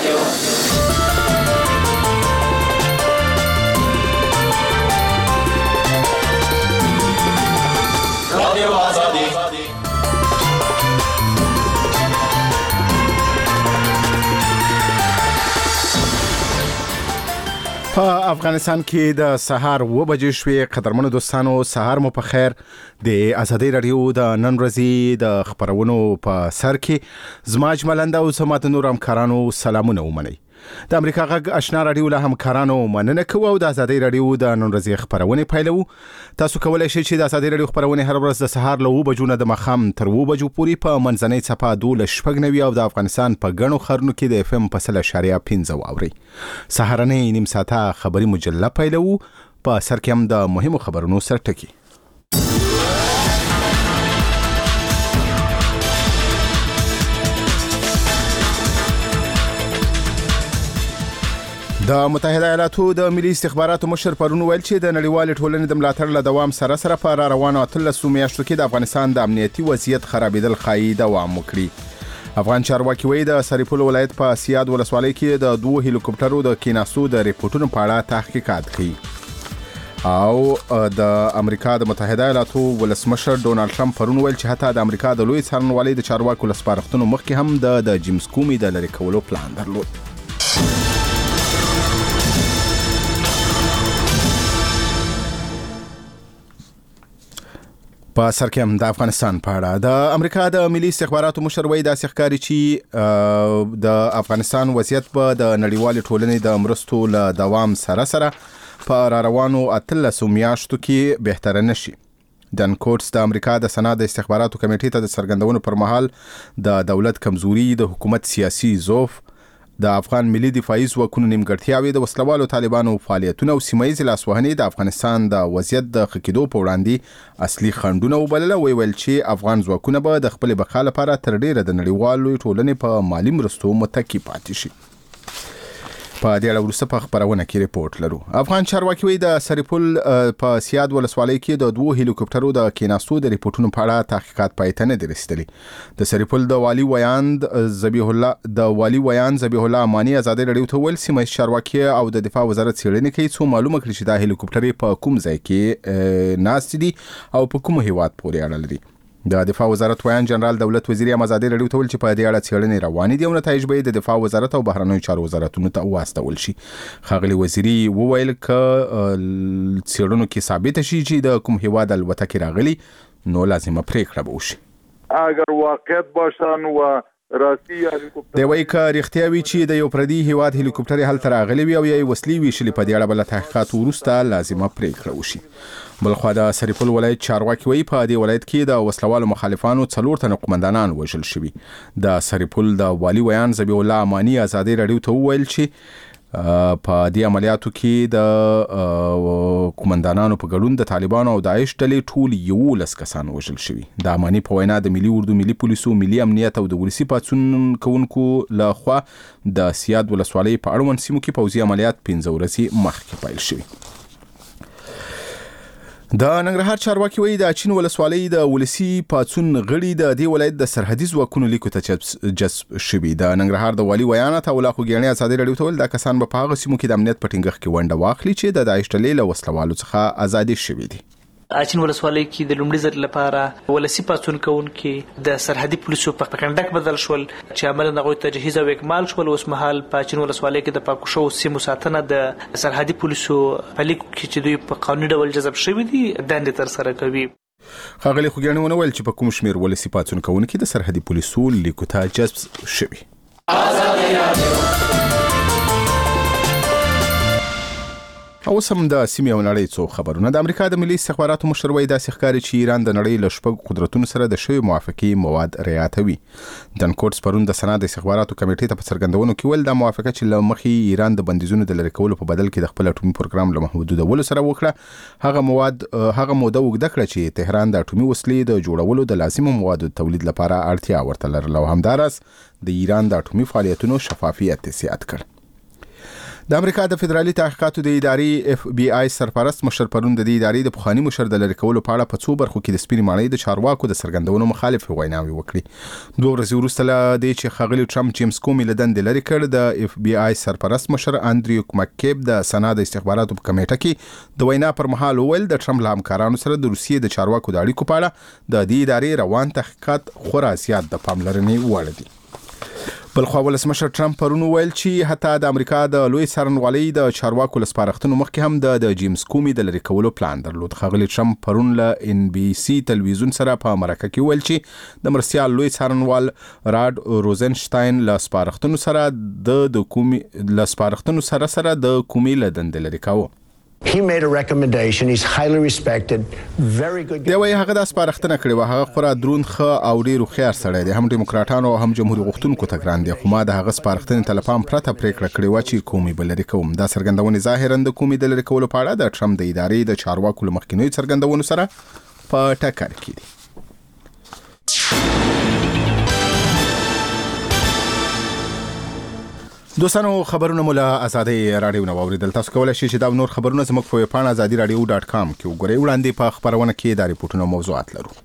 په افغانستان کې د سهار 9 بجې شوې. قدرمنو دوستانو، سهار مو په خیر. د ازادي رادیو د نن ورځې د خبرونو په سر کې زما اجملنده او سمات نور همکارانو سلامونه ومنئ. د امریکا غږ آشنا رادیو له همکارانو مننه کوو او د ازادي رادیو د نن ورځې خبرونه پیلو. تاسو کولای شئ چې د ازادي رادیو خبرونه هر ورځ د سهار له 9 بجو نه د مخام تر 2 بجو پورې په منځنۍ صفه 12:90 او د افغانستان په غنو خرنو کې د FM په 1.15 اوري. سهارنۍ نیم ساعته خبري مجله پیلو. په سر کې هم د مهمو خبرونو سرټکی. د متحده ایالاتو د ملي استخباراتو مشر پرون ویل چې د نړیوال ټولنې د ملاتړ له دوام سره په روانو 13 میاشتو کې د افغانستان د امنیتي وضعیت خرابېدل خایي دوام وکړي. افغان چارواکي وایي د سرپل ولایت په سیاد ولسوالۍ کې د 2 هلیکوپټرو د کیناستو د ریپورتونو په اړه تحقیقات کوي. او د امریکا د متحده ایالاتو ولسمشر ډونالد ټرمپ پرون ویل چې حتی د امریکا د لوی څارنوالۍ د چارواکو لسپارښتنو مخکې هم د جیمز کومي د لری کولو پلان درلود. په سر کې هم د افغانستان په اړه د امریکا د ملي استخباراتو مشر وایي د ښکاری چې د افغانستان وضعیت په د نړیوال ټولنې د مرستو له دوام سره په روانو 13 میاشتو کې بهتر نشي. دن کورټس د امریکا د سنا د استخباراتو کمیټې ته د څرګندونو پر مهال د دولت کمزوري، د حکومت سیاسي ضعف، د افغان ملي دفاعي ځواکونو نیمګړتیاوې، د وسلوالو طالبانو فعالیتونه او سیمه ییز لاسوهنې د افغانستان د وضعیت د ښه کېدو په وړاندې اصلي خنډونه وبلله. ویل چې افغان ځواکونه به د خپل بقا لپاره تر ډیره د نړیوالو ټولنې په مالی مرستو متکی پاتې شي. په دې اړه وروسته په خبرونه کې ریپورت لرو. افغان چارواکي وایي د سرپل په سیاد ولسوالۍ کې د 2 هلیکوپټرو د کیناستو د ریپورتونو په اړه تحقیقات پای ته نه دي رسیدلي. د سرپل د والی ویاند ذبیح الله امانی ازادي رادیو ته ویل سیمه چارواکي او د دفاع وزارت څېړنې کوي څو معلومه کړي چې د هلیکوپټرې په کوم ځای کې ناست دي او په کوم هیواد پورې اړه لري. د دفاع وزارت ویان جنرال دولت وزیر ازادي رادیو ته ویل چې په دې اړه څېړنې روانې دي او نتایج به د دفاع وزارت او بهرنیو چارو وزارتونو ته واستول شي. ښاغلي وزیري وویل ک څېړنو کې ثابت شي چې د کوم هیواد الوتکې راغلي نو لازمه پریکړه به وشي. اگر واقعیت باشه نو راسي هلیکوپټر دی وایي که رښتیا وي چې د یو پردي هیواد هلیکوپټر هلته راغلي وي او یا وسلې ویشلې په دې اړه بل تحقیقات وروسته لازمه پریکړه وشي. بلخوا د سرپل ولایت چارواکي وایي په دې ولایت کې د وسلوالو مخالفانو 4 تنه قومندانان وژل شوي. د سرپل د والی ویان ذبیح الله امانی ازادي رادیو ته وویل چې په دې عملیاتو کې د قومندانانو په ګډون د طالبانو او داعش ډلې ټول 11 کسان وژل شوي. د امانی په وینا د ملي اردو، ملي پولیسو، ملي امنیت او د ولسي پاڅون کوونکو له خوا د سیاد ولسوالۍ په اړوند سیمو کې پوځي عملیات 15 ورځې مخکې پیل شوي. د ننګرهار چارواکي وایي د اچین ولسوالۍ د ولسي پاڅون غړي د دې ولایت د سرحدي ځواکونو لیکو ته جذب شوي. د ننګرهار د والي ویان عطاالله خوږیاڼي ازادي رادیو ته ویل دا کسان به په هغه سیمو کې د امنیت په ټینګښت کې ونډه واخلي چې د داعش ډلې له وسلوالو څخه ازادي شوي دي. اچین ولسوالۍ کې د لومړي ځل لپاره ولسی پاڅون کوونکي د سرحدي پولیسو په کنډک بدل شول چې عملاً هغوی ته تجهیز او اکمال شول. اوس مهال په اچین ولسوالۍ کې د پاکو شو سیمو ساتنه د سرحدي پولیسو په لیکو کې چې دوی په قانوني ډول جذب شوي دي دندې ترسره کوي. ښاغلي خوږیاڼي ونویل چې په کوم شمېر ولسی پاڅون کوونکي د سرحدي پولیسو لیکو ته جذب شوي. اوس هم د سیمې او نړۍ څو خبرونه. د امریکا د ملي استخباراتو مشر وایي داسې ښکاري چې ایران د نړۍ له 6 قدرتونو سره د شویو موافقې مواد رعایتوي. دن کورټس پرون د سنا د استخباراتو کمیټې ته په څرګندونو کې ویل دا موافقه چې له مخې ایران د بندیزونو د لرې کولو په بدل کې د خپل اټومي پروګرام له محدودولو سره وکړه. هغه موده اوږده کړه چې تهران د اټومي وسلې د جوړولو د لازمو موادو د تولید لپاره اړتیا ورته لرله او همداراز د ایران د اټومي فعالیتونو شفافیت زیات کړ. د امریکا د فدرالي تحقیقاتو د ادارې FBI سرپرست مشر پرون د دې ادارې د پخوانی مشر د لری کولو په اړه په څو برخو کې د سپینې ماڼۍ د چارواکو د سرګندونو مخالف ویناوي وکړي. 2 ورځې وروسته له دې چې ښاغلي ټرمپ جیمز کومي له دندې لری کړ، د FBI سرپرست مشر انډریو مککیب د سنا د استخباراتو په کمیټه کې د وینا پر مهال وویل د ټرمپ له همکارانو سره د روسیې د چارواکو د اړیکو په اړه د دې ادارې روان تحقیقات خورا زیات د پاملرنې وړ دي. بلخوا ولسمشر ټرمپ پرون ویل چې حتی د امریکا د لوی څارنوالۍ د چارواکو لسپارښتنو مخکې هم د جیمز کومي د لری کولو پلان درلود. ښاغلي ټرمپ پرون له NBC تلویزیون سره په مرکه کې ویل چې د مرسیال لوی څارنوال راډ روزنشتاین له سپارښتنو سره د کومي له دندې لری کاوه. He made a recommendation. He's highly respected. Very good. دی وایي هغه د سپارښتنه کړې و. هغه خورا دروند ښه او ډیر خيار سړی دی. هم دیموکراتانو او هم جمهوریت غوښتونکو ته ګران دی. خو ما د هغه سپارښتنې ته لپاره پرته پریکړه کړې و چې کومي بلری کوم. دا څرګندونه ظاهرا د کومي د لری کولو په اړه د ټرمپ د ادارې د چارواکو لمخکینوي څرګندونو سره په ټکر کې دي. دوستانو خبرونه مولا ازادي رادیو نو اوریدل. تاسو کولای شئ چې دا نور خبرونه زموږ په ویب پاڼه azadiradio.com کې وګورئ. وړاندې په خبرونه کې د ریپورتونو موضوعات لرو.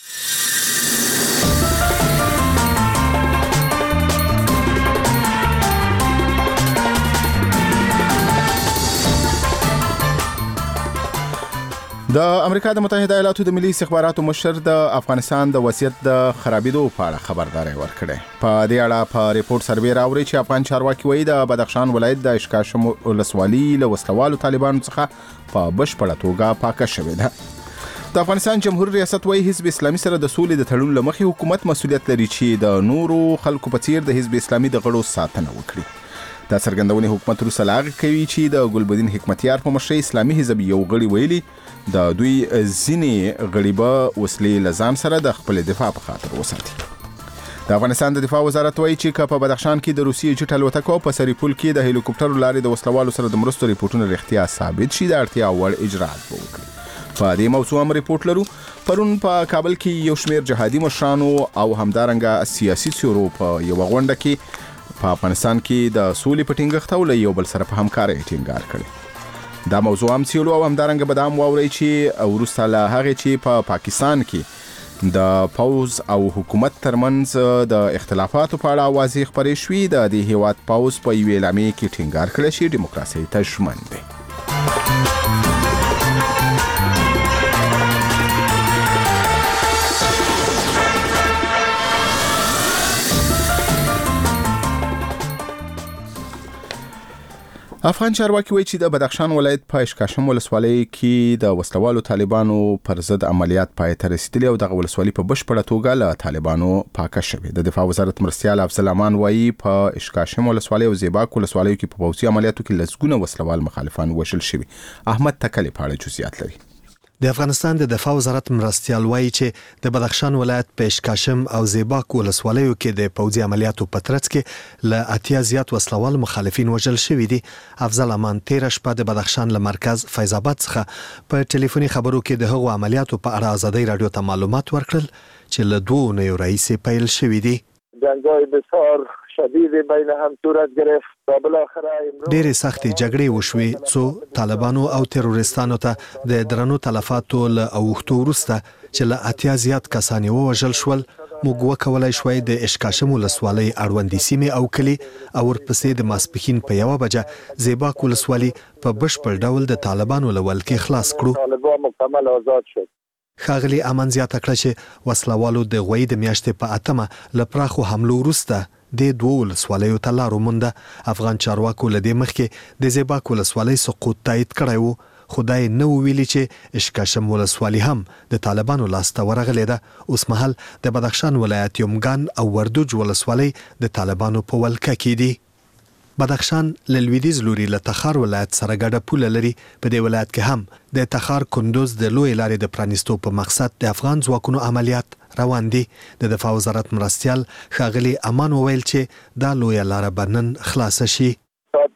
د امریکا د متحده ایالاتو د ملي استخباراتو مشر د افغانستان د وضعیت د خرابېدو په اړه خبرداري ورکړه. په دې اړه په ریپورت سروې راوړي چې افغان چارواکي وایي د بدخشان ولایت د اشکاشم ولسوالۍ له وسلوالو طالبانو څخه په بشپړه توګه پاکه شوې ده. د افغانستان جمهوریت ریاست وایي حزب اسلامي سره د سولې د تړون لمخې حکومت مسؤلیت لري چې د نورو خلکو په څیر د حزب اسلامي د غړو ساتنه وکړي. دا څرګندونه حکومت روسه لاغ کوي چې د ګلبدین حکمتیار په مشرۍ اسلامي حزب یو غړي ویلي د دوی ځینې غړي به وسلې لزان سره د خپل دفاع په خاطر وساتي. د افغانستان د دفاع وزارت وایي چې په بدخشان کې د روسیې جټ الوتکو په سریپول کې د هلیکوپټر لارې د وسلوالو سره د مرستو ریپورتونه رښتیا ثابت شي د اړتیا وړ اجرات وکړي. په دې موضوع هم ریپورت لرو. پرون په کابل کې یو شمېر جهادي مشرانو او همدارنګه سیاسي څیرو په یو غونډه کې په افغانستان کې د سولې په ټینګښت او یو بل سره په همکارۍ ټینګار کړي. دا موضوع هم څیړو او همدارنګه به دا هم واورئ چې وروسته له هغې چې په پاکستان کې د پوز او حکومت ترمنځ د اختلافاتو په اړه اوازې خپرې شوې، د دې هیواد پوز په یوې اعلامیې کې ټینګار کړی چې ډیموکراسي ته ژمن دی. افغان چارواکي وایي چې د بدخشان ولایت په اشکاشم ولسوالۍ کې د وسلوالو طالبانو پر ضد عملیات پای ته رسیدلي او د ولسوالۍ په بشپړه توګه له طالبانو پاکه شوې. د دفاع وزارت مرستیال افضل امان وایي په اشکاشم ولسوالۍ او زیباک ولسوالیو کې په پوځي عملیاتو کې لسګونه وسلوال مخالفان وژل شوي. احمد تکلی په اړه جزئیات لري. د افغانستان د دفاع وزارت مرستیال وایي چې د بدخشان ولایت په اشکاشم او زیباک ولسوالیو کې د پوځي عملیاتو په ترڅ کې له 80 زیات وسلوال مخالفین وژل شوي دي. افضل امان تیر شپه د بدخشان له مرکز فیض آباد څخه په ټلیفوني خبرو کې د هغو عملیاتو په اړه ازادي رادیو ته معلومات ورکړل چې له 2 اونیو راهیسې پیل شوي دي. جنگ‌های بسیار شدید بین هم صورت گرفت و بالاخره ډېرې سختې جګړې وشوې څو طالبانو او تروریستانو ته د درنو تلفاتو له اوښتو وروسته چې له 80 زیات کسان ووژل شول. موږ وکولای شوای د اشکاشم ولسوالۍ اړوندې سیمې او کلي او ورپسې د ماسپښین په 1 بجه زیباک ولسوالۍ په بشپړ ډول د طالبانو له ولکې خلاص کړو. طالبان مکمل آزاد شد. ښاغلي امان زیاته کړه چې وسلوالو د غوی د میاشتې په 8 له پراخو حملو وروسته د 2 ولسوالیو ته لار ومونده. افغان چارواکو له دې مخکې د زیباک ولسوالۍ سقوط تایید کړی وو، خدای نو ویلي چې اشکاشم ولسوالۍ هم د طالبانو لاسته ورغلې ده. اوس مهال د بدخشان ولایت یمګان او وردوج ولسوالۍ د طالبانو په ولکه کې دي. بدخشان له لویدیځ لوري له تخار ولایت سره ګډه پوله لري. په دې ولایت کې هم د تخار کندوز د لوی لارې د پرانیستو په مقصد د افغان ځواکونو عملیات روان دي. د دفاع وزارت مرستیال ښاغلي امان وویل چې دا لوی لار به نن خلاص شي. ساعت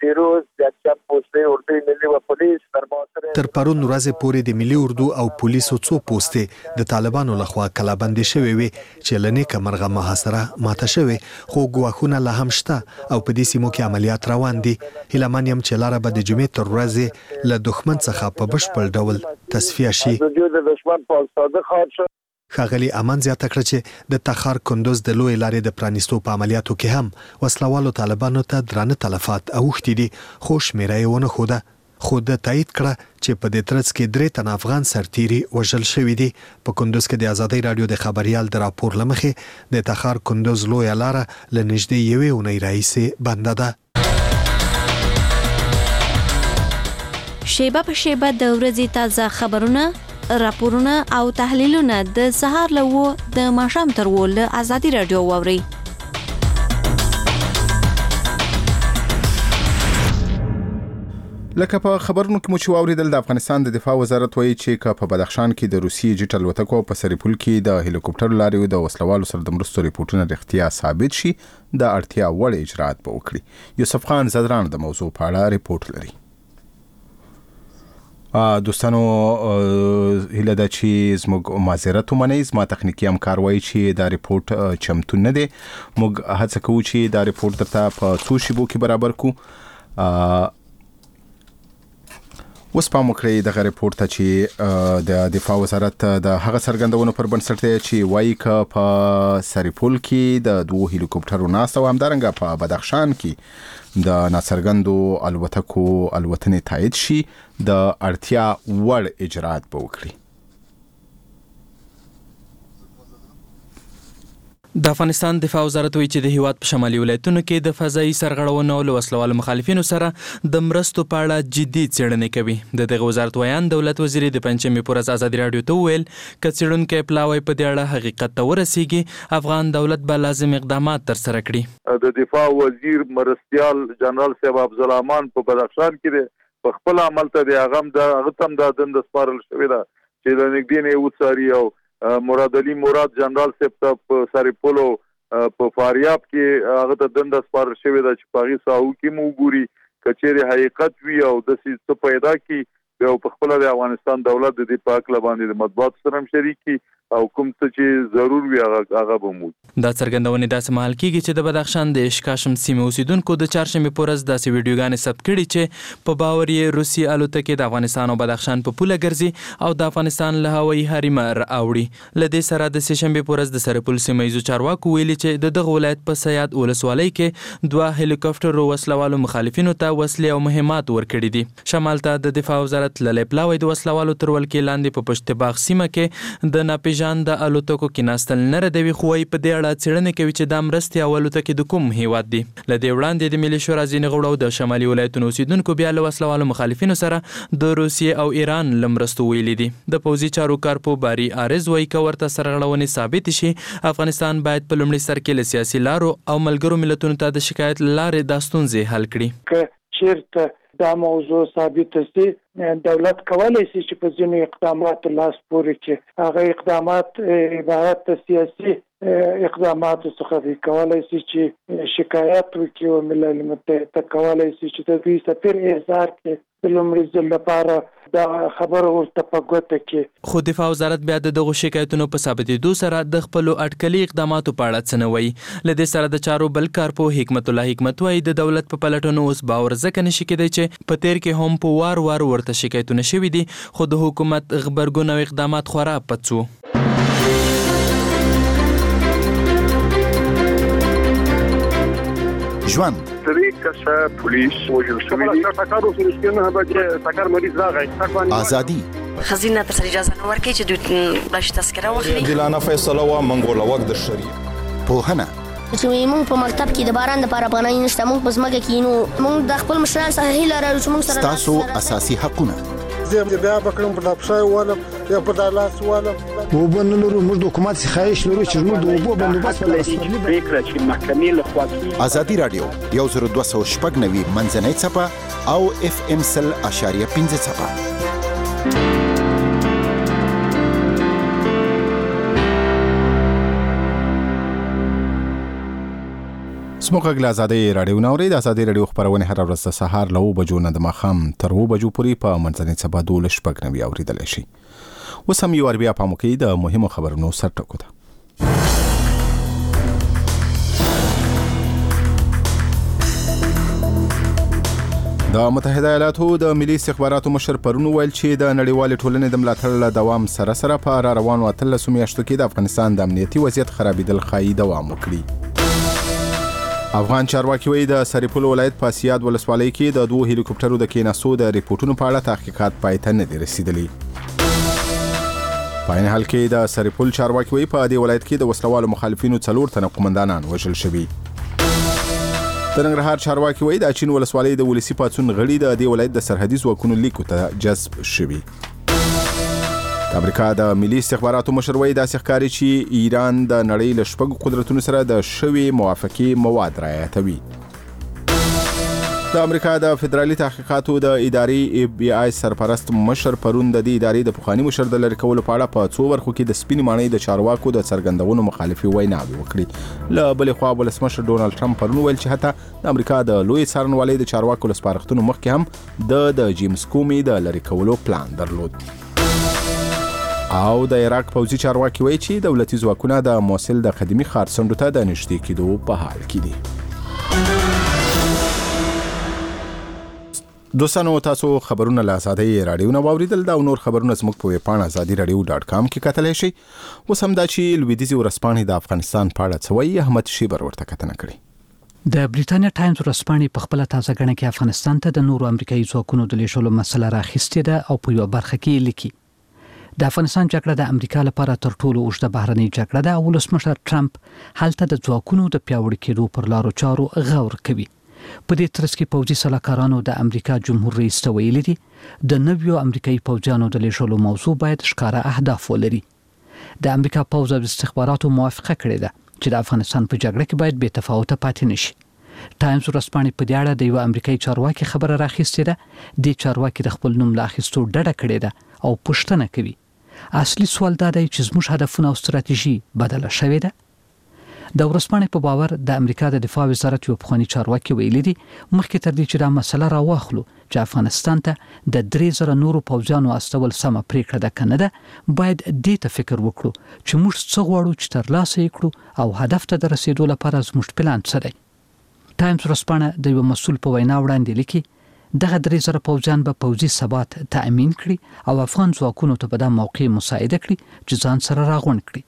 دیروز د چم پوسټې اردو ملي و پولیس تر تر پرون ورځې پورې د ملي اردو او پولیسو څو پوسټې د طالبانو لخوا کلابندې شوې وي چې لنې کمرغه محاصره ماته شوې خو ګواښونه لا هم شته او په دې سیمو کې عملیات روان دي. هیله من یم چې لاره به د جمعې تر ورځې له دښمن څخه په بشپړ ډول تصفیه شي. د دشمن په ساده خاط شو. ښاغلي امان زیاته کړه چې د تخار کندوز د لوی لارې د پرانیستو په عملیاتو کې هم وسلوالو طالبانو ته درانه تلفات اوښتي دي خو شمیره یې ونه ښوده. خو د تایید کړه چې په دې ترڅ کې 3 تن افغان سرتیري وژل شوي دي. په کندوز کې د ازادۍ راډیو د خبريال د راپور لمخې د تخار کندوز لوی لاره له نږدې یوې اونۍ راهیسې بنده ده. شیبه په شیبه د ورځې تازه خبرونه، راپورونه او تحلیلونه د سهار له د ماښام تر له ازادي راډیو واوري. لکه په خبرونو کې مو چې واوریدل د افغانستان د دفاع وزارت وایي چې په بدخشان کې د روسي جټ الوتکو په سرپل کې د هلیکوپټر لارې د وسلوالو سره د مرستو ریپورتونه رښتیا ثابت شي د اړتیا وړ اجرات به وکړي. یوسف خان زدران د موضوع په اړه ریپورت لري. دوستانو هیله ده چې زموږ معذرت ومنئ. زما تخنیکی همکار وایي چې دا ریپورت چمتو نه دی. موږ هڅه کوو چې دا ریپورت درته په څو شیبو کې برابر کړو. اوس پام وکړئ دغه ریپورت ته چې د دفاع وزارت د هغه څرګندونو پر بنسټ دی چې وایي که په سرپل کې د 2 هلیکوپټرو ناسته او همدارنګه په بدخشان کې د ناڅرګندو الوتکو الوتنې تایید شي د اړتیا وړ اجرات به وکړي. د افغانستان دفاع وزارت وایي چې د هیواد په شمالي ولایتونو کې د فضایي سرغړونو او وسلوالو مخالفینو سره د مرستو په اړه جدي څېړنې کوي. د دغه وزارت ویان دولت وزیر د پنځمې پر ورځ ازادي راډیو ته وویل که څېړونکی پلاوی په دې اړه حقیقت ته ورسیږي افغان دولت به لازم اقدامات ترسره کړي. د دفاع وزیر مرستیال جنرال صاحب افضل امان په بدخشان کې په خپل عمل ته د هغه تم د دند سپارل شوې ده چې د نګدین یو څاري او مراد علي مراد جنرال صاحب ته په سرپل په فاریاب کې هغه ته دند سپارل شوې ده چې پاغي ساو کې مو ګوري کچېره حقیقت وی او د څه پیدا کی او په خپل د افغانستان دولت د دې پاک لباندې د مطبوعات سره هم شریکي او کوم څه چې ضرور وي هغه به مو. دا څرګندونې داسې مهال کېږي چې د بدخشان د اشکاشم سیمې اوسیدونکو د چهارشنبې په ورځ داسې ویډیوګانې ثبت کړي چې په باور یې روسي الوتکې د افغانستان او بدخشان په پوله ګرځي او د افغانستان له هوایي حریم راوړي. له دې سره د سهشنبې په ورځ د سرپل سیمه چارواکو ویلي چې د دغه ولایت په سیاد ولسوالۍ کې 2 هلیکوپټر وسلوالو مخالفینو ته وسلې او مهمات ورکړي دي. شمال ته د دفاع وزارت له پلاوی د وسلوالو تر ولکې لاندې په پشت باغ سیمه کې د ناپېژان د الوتکو کې ناستل نه ردوي خو په دې اړه څېړنې کوي چې دا مرستې او الوتکې د کوم هیواد دي. له دې وړاندې د ملي شورا ځینې غړو د شمالي ولایتونو اوسیدونکو بیا له وسلوالو مخالفینو سره د روسیې او ایران له مرستو ویلي دي. د پوځي چارو کارپو باري عارض وایي که ورته سرغړونې ثابت شي افغانستان باید په لومړي سر کې له سیاسي لارو او ملګرو ملتونو ته د شکایت لارې دا ستونزې حل کړي. چیرته دا موضوع ثابت شي دولت کولای شي چې په ځینو اقدامات لاس پورې کړي. هغه اقدامات عبارت سیاسي اقدامات څخه دي. کولای شي چې شکایت وکړي او ملل متحد کولای شي چې د دوی سفیر احضار کړي د لومړي ځل لپاره دا خبر ورته په ګوته کې. خو دفاع وزارت بیا دغه شکایتونو په ثابتېدو سره د خپل اټکلي اقداماتو په اړه څه نه وایي. له دې سره د چارو بل کارپو حکمت الله حکمت وایي د دولت په پلټنو اوس باور ځکه نشي کېدی چې په تیر کې هم په وار وار ورته شکایتونه شوي دي خو د حکومت غبرګون او اقدامات خورا پڅ وو. ژوند پولیس وجل شوی ازادي خزینه تر اجازه نه ورکړي چې دوی بلش تذکره واخلي. دلانه فیصله وا منګول وخت د شریک پوهنه چې موږ په مکتب کې د باران لپاره پناه نشته موږ په ځمکه کې نو موږ د خپل مشران سره هیله لرو چې موږ سره تاسو اساسي حقونه زه بیا بکړم په لپشای ولم یا په دالاس ولم وبنلرو موږ د حکومت څخه خواهش لرو چې موږ د وبو بندوبست ولرو فکر چې محکمې له خوا ازادي رادیو 1290 منځنۍ صفه او اف ام 0.5 صفه. زموږ غږ آزادي رادیو نوري د آزادي رادیو خبرونه هر ورځ د سهار له 9 بجو نه د ماښام تر 2 بجو پورې په منځنۍ سبا 12:09 اوریدل شي. اوس هم یو بیا په موقع د مهمو خبرونو سرټکو ده. د متحده ایالاتو د ملي استخباراتو مشر پرون ویل چې د نړیوال ټولنې د ملاتړ له دوام سره په روانو 13 میاشتو کې د افغانستان د امنیتي وضعیت خرابېدل خایي دوام وکړي. افغان چارواکي وایي د سرپل ولایت په سیاد ولسوالۍ کې د 2 هلیکوپټرو د کېناستو د ریپورتونو په اړه تحقیقات پای ته نه دي رسیدلي. په عین حال کې د سرپل چارواکي وایي په دې ولایت کې د وسلوالو مخالفینو 4 تنه قومندانان وژل شوي. د ننګرهار چارواکي وایي د چین ولسوالۍ د ولسی پاڅون غړي د دې ولایت د سرحدي ځواکونو لیکو ته جذب شوي. د امریکا د ملي استخباراتو مشر وایي داسې ښکاري چې ایران د نړۍ له شپږو قدرتونو سره د شوي موافقې مواد رعایتوي. د امریکا د فدرالي تحقیقاتو د ادارې FBI سرپرست مشر پرون د دې ادارې د پخوانی مشر د لری کولو په اړه په 2 برخو کې د سپینې ماڼۍ د چارواکو د څرګندونو مخالفي ویناوې وکړي. له بلې خوا ولسمشر ډونالد ټرمپ پرون ویل چې حتی د امریکا د لوی څارنوالۍ د چارواکو له سپارښتنو مخکې هم د جیمز کومي د لری کولو پلان درلود. او د عراق پوځي چارواکي وایي چې دولتي ځواکونه د موصل د قدیمي ښار څنډو ته د نږدې کېدو په حال کې دي. دوستانو تاسو خبرونه له آزادي رادیو نه واوریدل دا نور خبرونه زموږ په ویبپاڼه azadiradio.com کې کتلی شئ. اوس هم دا چې لویدیځي ورځپاڼې د افغانستان په اړه څه وایي احمد شیبر ورته کتنه کړې. د بریټانیا ټایمز ورځپاڼې په خپل تازه غنه کې افغانستان ته د نورو امریکایي ځواکونو د لیږلو مسله راخیستې ده او په یو برخه کې لیکي د افغانستان جګړه د امریکا لپاره تر ټولو اوږده بهرنۍ جګړه ده او ولسمشر ټرمپ هلته د ځواکونو د پیاوړي کېدو پر لارو چارو غور کوي. په دې ترڅ کې پوځي سلاکارانو د امریکا جمهور رئیس ته ویلي دي د نویو امریکایي پوځیانو د لیږلو موضوع باید ښکاره اهداف ولري. د امریکا پوځ او استخباراتو موافقه کړې ده چې د افغانستان په جګړه کې باید بې تفاوته پاتې نشي. ټایمز ورځپاڼې په دې اړه د یو امریکایي چارواکي خبره راخیستې ده. د چارواکي د خپل نوم له اخیستو ډډه کړې ده او پوښتنه کوي اصلي سوال دا دی چې زموږ هدفونه او ستراتیژي بدله شوې ده. د ورځپاڼې په باور د امریکا د دفاع وزارت یو پخوانی چارواکي ویلي دي مخکې تر دې چې دا مسله راواخلو چې افغانستان ته د 3000 نورو پوځیانو استول سمه پریکړه ده کنه ده باید دې ته فکر وکړو چې موږ څه غواړو چې ترلاسه یې کړو او هدف ته د رسیدو لپاره زموږ پلان څه دی. ټایمز ورځپاڼه د یو مسؤل په وینا وړاندې لیکي دغه 3000 پوځیان به پوځي ثبات تأمین کړي او افغان ځواکونو ته په دا موقع مساعده کړي چې ځان سره راغونډ کړي.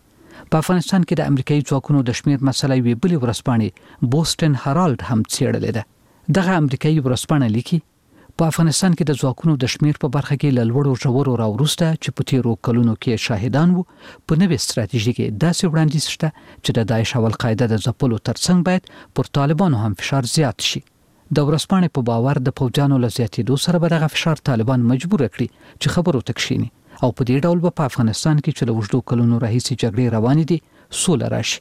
په افغانستان کې د امریکایي ځواکونو د شمیر مسله وی بلې ورځپاڼې بوسټن هرالد هم څېړلې ده. دغه امریکایي ورځپاڼه لیکي په افغانستان کې د ځواکونو د شمیر په برخه کې له لوړو ژورو راوروسته چې په تیرو کلونو کې شاهدان وو په نوې ستراتیژي کې داسې وړاندیز شته چې د داعش او القاعده د ځپلو ترڅنګ باید پر طالبانو هم فشار زیات شي. د ورځپاڼې په باور د پوځیانو له زیاتېدو سره به دغه فشار طالبان مجبور کړي چې خبرو ته کښیني او په دې ډول په افغانستان کې چې له اوږدو کلونو راهیسې جګړې روانې دي سوله راشي.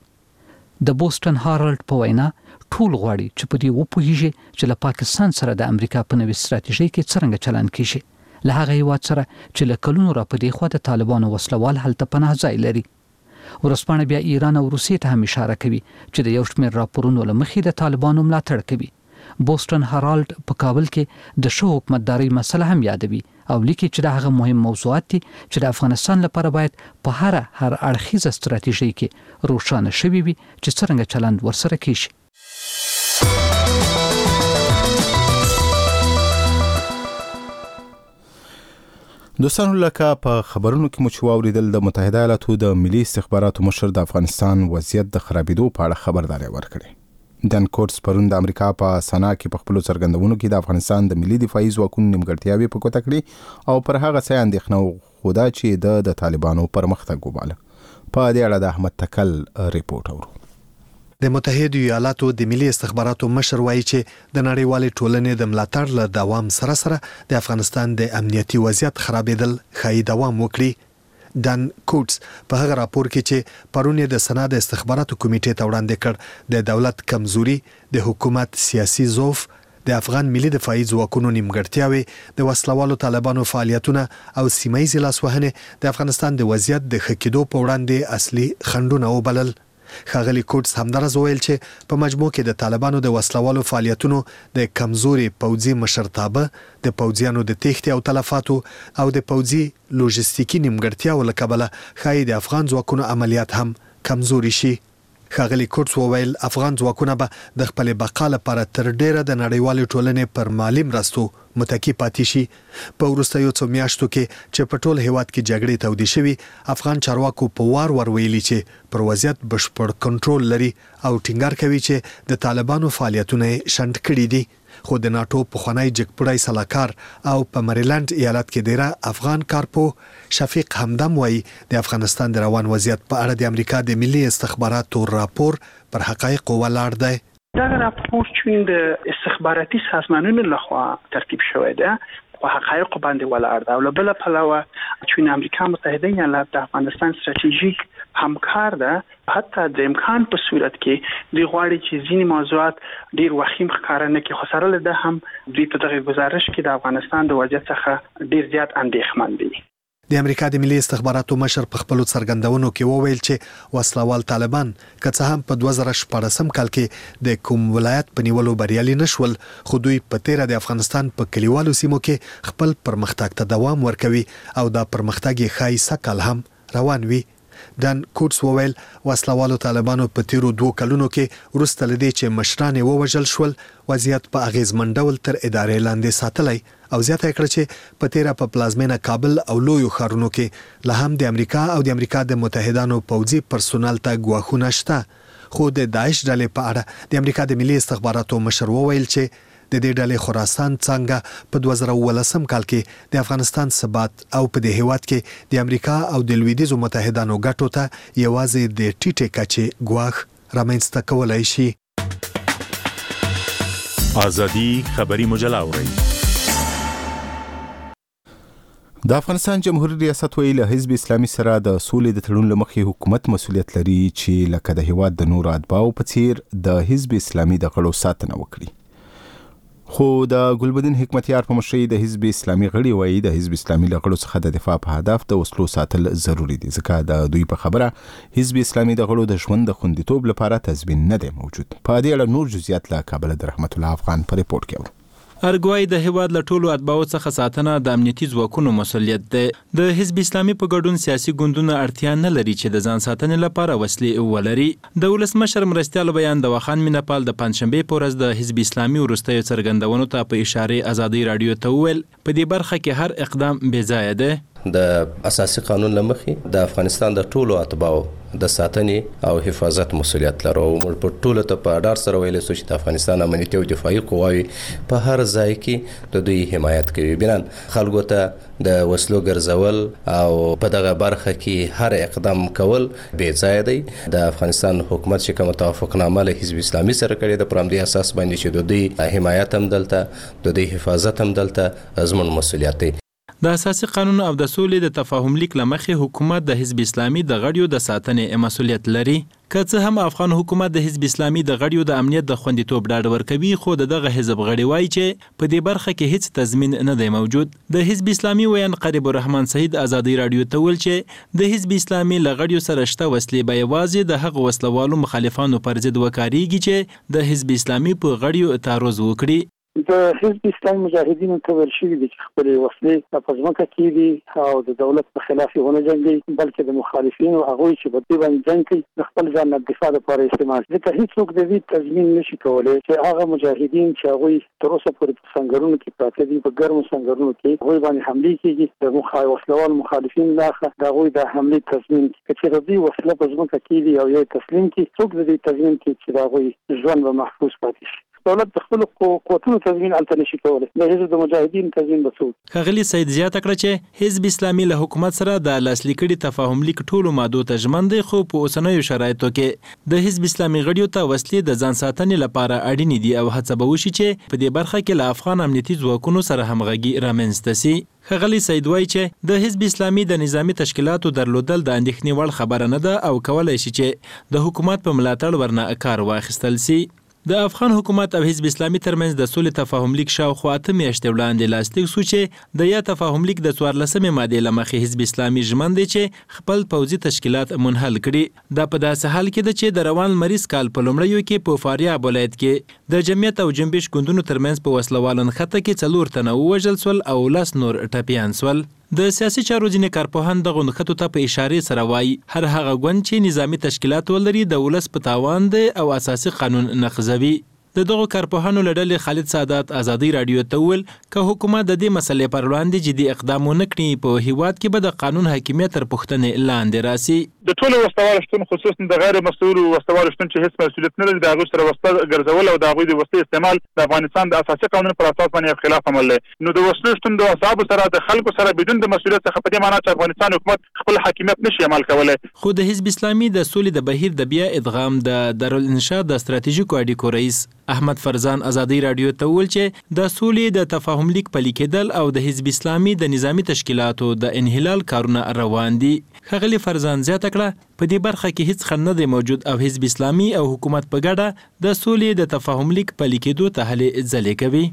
د بوسټن هارالد په وینا ټول غواړي چې په دې وپوهیږي چې له پاکستان سره د امریکا په نوې ستراتیژۍ کې څرنګه چلند کیږي له هغه هیواد سره چې له کلونو را په دې خوا د طالبانو وسلوال هلته پناه ځای لري. ورځپاڼه بیا ایران او روسیې ته هم اشاره کوي چې د یو شمېر راپورونو له مخې د طالبانو ملاتړ کوي. بوسټن هارالد په کابل کې د شو حکومتداري مسله هم یادوي او لیکي چې دا هغه مهم موضوعات دي چې د افغانستان لپاره باید په هر اړخیزه ستراتیژۍ کې روښانه شوي وي چې څرنګه چلند ورسره کیږي. دوستانو لکه په خبرونو کې مو چې واوریدل د متحده ایالاتو د ملي استخباراتو مشر د افغانستان وضعیت د خرابېدو په اړه خبرداري ورکړې. دن کورس پرون د امریکا په سنا کې په خپل څرګندونو کې د افغانستان د ملي دفاعي ځواکونو نیمګړتیاوې په ګوته کړې او پر هغه څه اندېښنه خوده چې د طالبانو پرمختګ وباله. په دې اړه د احمد تکل ریپورت اورو. د متحده ایالاتو د ملي استخباراتو مشر وایي چې د نړیوالې ټولنې د ملاتړ له دوام سره د افغانستان د امنیتي وضعیت خرابېدل خایي دوام وکړي. دان کوټس په هغه راپور کې چې پرون د سنا د استخباراتو کمیټې ته وړاندې کړ د دولت کمزوري د حکومت سیاسي ضعف د افغان ملي دفاعي ځواکونو نیمګړتیاوې د وسلوالو طالبانو فعالیتونه او سیمایي لاسوهنې د افغانستان د وضعیت د ښه کېدو په وړاندې اصلي خنډونه وبلل. ښاغلي کوټس همدارس وویل چې په مجموع کې د طالبانو د وسلوالو فعالیتونو د کمزوري پوځي مشرتابه د پوځیانو د تېښتې او تلفاتو او د پوځي لوجستیکي نیمګړتیاو له کبله ښایي د افغان ځواکونو عملیات هم کمزوري شي. ښاغلي کوټس وویل افغان ځواکونه به د خپل بقا لپاره تر ډیره د نړیوالې ټولنې پر مالي مرستو متکی پاتې شي. په وروستیو څو میاشتو کې چې په ټول هیواد کې جګړې تودې شوي، افغان چارواکو په وار ویلي چې پر وضعیت بشپړ کنټرول لري او ټینګار کوي چې د طالبانو فعالیتونه شنډ کړي دي. خو د ناتو پخوانی جګپړی سلاکار او په مریلند ایالت کې ډیره افغان کارپو شفیق همدم وایي د افغانستان د روان وضعیت په اړه د امریکا د ملي استخباراتو راپور پر حقایقو ولاړ دی. دا راپور چې د استخباراتي سازمانونو لخوا ترتیب شوی دی په حقایق باندې ولاړ دی او له بل پلوه چې امریکا متحده ایالات د افغانستان ستراتیژیک همکار ده، حتی د امکان په صورت کې د غواړي چې ځینې موضوعات ډیر وخیم ښکاره نه کړي، خو سره له ده هم دوی په دغه گزارش کې د افغانستان د وضعیت څخه ډیر زیات اندېښمن دي. د امریکا د ملي استخباراتو مشر په خپل څرګندونو کې وویل چې وسلوال طالبان که څه هم په 2014 کال کې د کوم ولایت په نیولو بریالي نشول، خو دوی په تیره د افغانستان په کلیوالو سیمو کې خپل پرمختګ ته دوام ورکوي او دا پرمختګ یې ښایي سږ هم روان وي. دان کوټس وویل وسلوالو طالبانو په تیرو 2 کلونو کې وروسته لدی چې مشران ووژل شول، وضعیت په اغیزمن ډول تر ادارې لاندې ساتلی او زیاته کړه چې په تیره په پلازمینه کابل او لویو ښارونو کې له هم د امریکا او د امریکا د متحدانو پوځي پرسونل ته ګواښونه شته. خو د داعش ډلې په اړه د امریکا د ملي استخباراتو مشر وویل چې د دې ډلې خراسان څنګه په 2019 کال کې د افغانستان ثبات او په دې هیواد کې د امریکا او د لویدیځو متحدانو ګټو ته یوازې د ټیټه کچې ګواښ رامنځته کولای شي. ازادي خبري مجله اوري. د افغانستان جمهوریت ریاست ویل حزب اسلامي سره د سولې د تړون لمخې حکومت مسؤلیت لري چې لکه د هیواد د نورو اتباعو په څیر د حزب اسلامي د غړو ساتنه وکړي. خو د ګلبدین حکمتیار په مشرۍ د حزب اسلامي غړي وایي د حزب اسلامي له غړو څخه د دفاع په هدف د وسلو ساتل ضروری دي، ځکه د دوی په خبره حزب اسلامي د غړو د ژوند د خوندیتوب لپاره تضمین نه دی موجود. په دې اړه نور جزئیات له کابل د رحمت الله افغان په ریپورت کې و. ارګوای د هیواد له ټولو اتباعو څخه ساتنه د امنیتي ځواکونو مسؤلیت دی. د حزب اسلامي په ګډون سیاسي ګوندونه اړتیا نه لري چې د ځان ساتنې لپاره وسلې ولري. د ولسمشر مرستیال بیان د وخان مینپال د پنځشنبه په ورځ د حزب اسلامي وروستیو څرګندونو ته په اشاره ازادي رادیو ته وویل په دې برخه کې هر اقدام بې ځایه دی. د اساسي قانون لمخې د افغانستان د ټولو اتباعو د ساتنې او حفاظت مسؤلیت لرو. موږ په ټولو ته په ډار سره ویل سو چې د افغانستان امنیتي او دفاعي قواوي په هر ځای کې د دوی حمایت کوي. بنان خلکو ته د وسلو ګرځول او په دغه برخه کې هر اقدام کول بې ځایه دی. د افغانستان حکومت چې کوم توافقنامه له حزب اسلامي سره کړې ده پر همدې اساس باندې چې د دوی حمایت هم دلته د دوی حفاظت هم دلته زموږ مسؤلیت دی. د اساسي قانون او د سولې د تفاهم لیک لمخې حکومت د حزب اسلامي د غړیو د ساتنې مسؤلیت لري. که څه هم افغان حکومت د حزب اسلامي د غړیو د امنیت د خوندیتوب ډاډ ورکوي، خو دغه حزب غړي وایي چې په دې برخه کې هیڅ تضمین نه دی موجود. د حزب اسلامي ویان قریب الرحمن سعید ازادي رادیو ته ویل چې د حزب اسلامي له غړیو سره شته وسلې به یوازې د هغه وسلوالو مخالفانو پر ضد وکارېږي چې د حزب اسلامي په غړیو تعرض وکړي. د حزب اسلامي مجاهدینو ته ویل شوي دي چې خپلې وسلې په ځمکه کېږدي او د دولت په خلاف یې ونه جنګي، بلکې د مخالفینو هغوی چې په دې باندې جنګ کوي د خپل ځان د دفاع لپاره استعمال. ځکه هیڅوک د دې تضمین نشي کولی چې هغه مجاهدین چې هغوی تر اوسه پورې په سنګرونو کې پراته دي، په ګرمو سنګرونو کې هغوی باندې حملې کېږي، د وسلوال مخالفین لاخه د هغوی د حملې تضمین کړي. که چېرې دوی وسله په ځمکه کېږدي او یې تسلیم کړي، څوک د دې تضمین کوي چې د هغوی ژوند به محفوظ پاتې شي؟ دولت د خپل قوتونو تضمین الته نشي کولای، د حزب د مجاهدین تضمین بسو. ښاغلي سید زیاته کړه چې حزب اسلامي له حکومت سره د لاسلیک کړي تفاهم لیک ټولو مادو ته ژمن دی، خو په اوسنیو شرایطو کې د حزب اسلامي غړیو ته وسلې د ځان ساتنې لپاره اړینې دي او هڅه به وشي چې په دې برخه کې له افغان امنیتي ځواکونو سره همغږي رامنځته سي. ښاغلي سید وایي چې د حزب اسلامي د نظامی تشکیلاتو درلودل د اندېښنې وړ خبره نه ده او کولای شي چې د حکومت په ملاتړ ورنه کار واخیستل سي. د افغان حکومت او حزب اسلامي ترمنځ د سولې تفاهم لیک شاوخوا 8 میاشتې وړاندې لاسلیک شو چې د یا تفاهم لیک د 14مې مادې له مخې حزب اسلامي ژمن دی چې خپل پوځي تشکیلات منحل کړي. دا په داسې حال کې ده چې د روان مریض کال په لومړیو کې په فاریاب ولایت کې د جمعیت او جنبش ګوندونو ترمنځ په وسلوال نښته کې 4 تنه ووژل سول او 10 نور ټپیان سول. د سیاسي چارو ځینې کارپوهان دغو نښتو ته په اشارې سره وایي هر هغه ګوند چې نظامي تشکیلات ولري د ولس په تاوان دی او اساسي قانون نقضوي. د دغو کارپوهانو له ډلې خالد سادات ازادي رادیو ته وویل که حکومت د دې مسلې پر وړاندې جدي اقدام ونه کړي په هیواد کې به د قانون حاکمیت تر پوښتنې لاندې راسي. د ټولو وسلوالو شتون خصوصا د غیر مسؤلو وسلوالو شتون چې هیڅ مسؤلیت نه لري د هغوی سره وسله ګرځول او د هغوی د وسلې استعمال د افغانستان د اساسي قانون پر اساس باندې خلاف عمل دی. نو د وسلو شتون د اصحابو سره د خلکو سره بدون د مسؤلیت څخه په دې معنی چې افغانستان حکومت خپل حاکمیت نشي عمل کولای. خو د حزب اسلامي د سولې د بهیر د بیا ادغام د دارالانشا د ستراتیژیکو اړیکو رئیس احمد فرزان ازادي رادیو ته وویل چې د سولې د تفاهم لیک پلي کېدل او د حزب اسلامي د نظامی تشکیلاتو د انحلال کارونه روان دي. ښاغلي فرزان زیاته کړه په دې برخه کې هیڅ خنډ نه دی موجود او حزب اسلامي او حکومت په ګډه د سولې د تفاهم لیک پلي کېدو ته هلې ځلې کوي.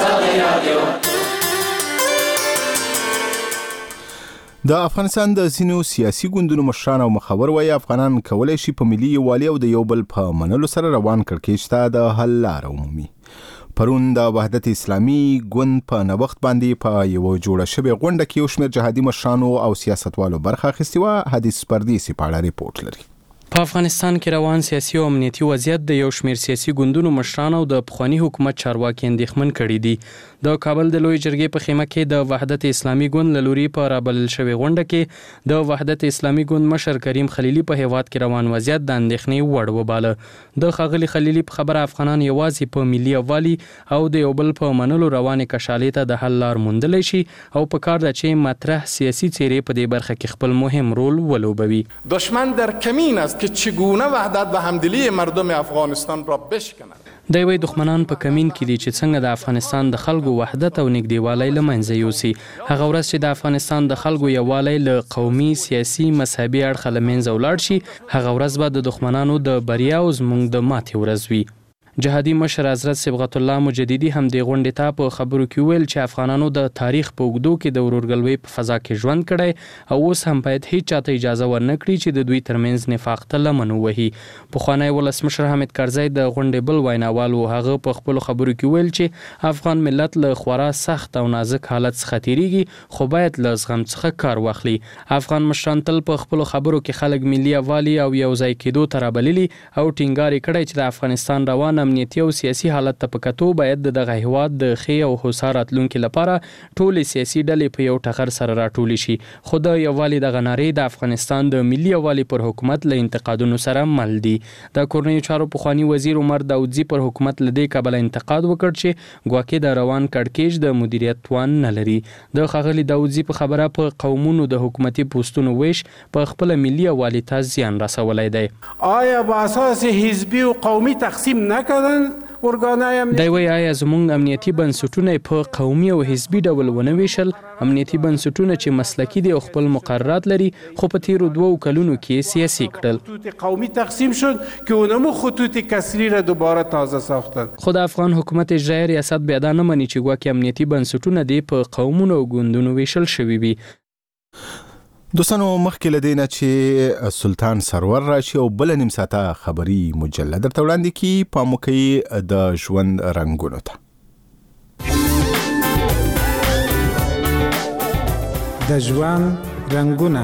د افغانستان د ځینو سیاسي ګوندونو مشران او مخور وایي افغانان کولی شي په ملي یووالي او د یو بل په منلو سره روان کړکېچ ته د حل لاره ومومي. پرون د وحدت اسلامي ګوند په نوښت باندې په یو جوړه شوې غونډه کې یو شمېر جهادي مشرانو او سیاستوالو برخه اخیستې وه. حدیث پردیسي په اړه ریپورټ لري. په افغانستان کې روان سیاسي او امنیتي وضعیت د یو شمېر سیاسي ګوندونو مشران او د پخواني حکومت چارواکي اندېښمن کړي دي. د کابل د لوی جرګې په خیمه کې د وحدت اسلامي ګوند له لوري په رابلل شوې غونډه کې د وحدت اسلامي ګوند مشر کریم خلیلي په هیواد کې روان وضعیت د اندېښنې وړ وباله. د ښاغلي خلیلي په خبره افغانان یوازې په ملي یووالي او د یو بل په منلو روانې کشالې ته د حل لار موندلی شي او په کار ده چې مطرح سیاسي څیرې په دې برخه کې خپل مهم رول ولوبوي. دشمن در کمین است که چگونه وحدت و همدلی مردم افغانستان را بشکند. د وی دښمنان په کمین کې دي چې څنګه د افغانستان د خلکو وحدت او نږدېوالی له منځه یوسي. هغه ورځ چې د افغانستان د خلکو یووالی له قومي سیاسي مذهبي اړخه له منځه ولاړ شي هغه ورځ به د دښمنانو د بریا او زموږ د ماتې ورځ وي. جهادي مشر حضرت صبغت الله مجددي هم د غونډې ته په خبرو کې ویل چې افغانانو د تاریخ په اوږدو کې د ورورګلوۍ په فضا کې ژوند کړی او اوس هم باید هیڅ چاته اجازه ورنه کړي چې د دوی ترمنځ نفاق ته لمن ووهي. پخوانی ولسمشر حامد کرزی د غونډې بل ویناوال و هغه په خپلو خبرو کې ویل چې افغان ملت له خورا سخت او نازک حالت څخه تیریږي خو باید له زغم څخه کار واخلي. افغان مشران تل په خپلو خبرو کې خلک ملي یووالي او یو ځای کېدو ته رابللي او ټینګار یې کړی چې د افغانستان روان امنیتي او سیاسي حالت ته په کتو باید دغه هیواد د ښې او هوسا راتلونکي لپاره ټولې سیاسي ډلې په یو ټغر سره راټولې شي. خو د یووالي دغه نارې د افغانستان د ملي یووالي پر حکومت له انتقادونو سره مل دي. د کورنیو چارو پخواني وزیر عمر داودزي پر حکومت له دې کبله انتقاد وکړ چې ګواکې د روان کړکېچ د مدیریت توان نه لري. د ښاغلي داودزي په خبره په قومونو د حکومتي پوستونو ویش په خپل ملي یووالي ته زیان رسولی دی. آیا په اساس حزبي او قومي تقسیم نکردن؟ دی وایي آیا زموږ امنیتي بنسټونه په قومي او حزبي ډول ونه ویشل؟ امنیتي بنسټونه چې مسلکي دي او خپل مقررات لري خو په تیرو 2 کلونو کې سیاسي کړل. خطوط قومی تقسیم شد که اونمو خطوط کسری را دوباره تازه ساختن. خو د افغان حکومت اجرایی ریاست بیا دا نه مني چې ګواکې امنیتي بنسټونه دي په قومونو او ګوندونو ویشل شوي وي. دوستانو مخکې له دې نه چې سلطان سرور راشي او بله نیم ساعته خبري مجله درته وړاندې کړي پام وکړئ د ژوند رنګونو ته. د ژوند رنګونه.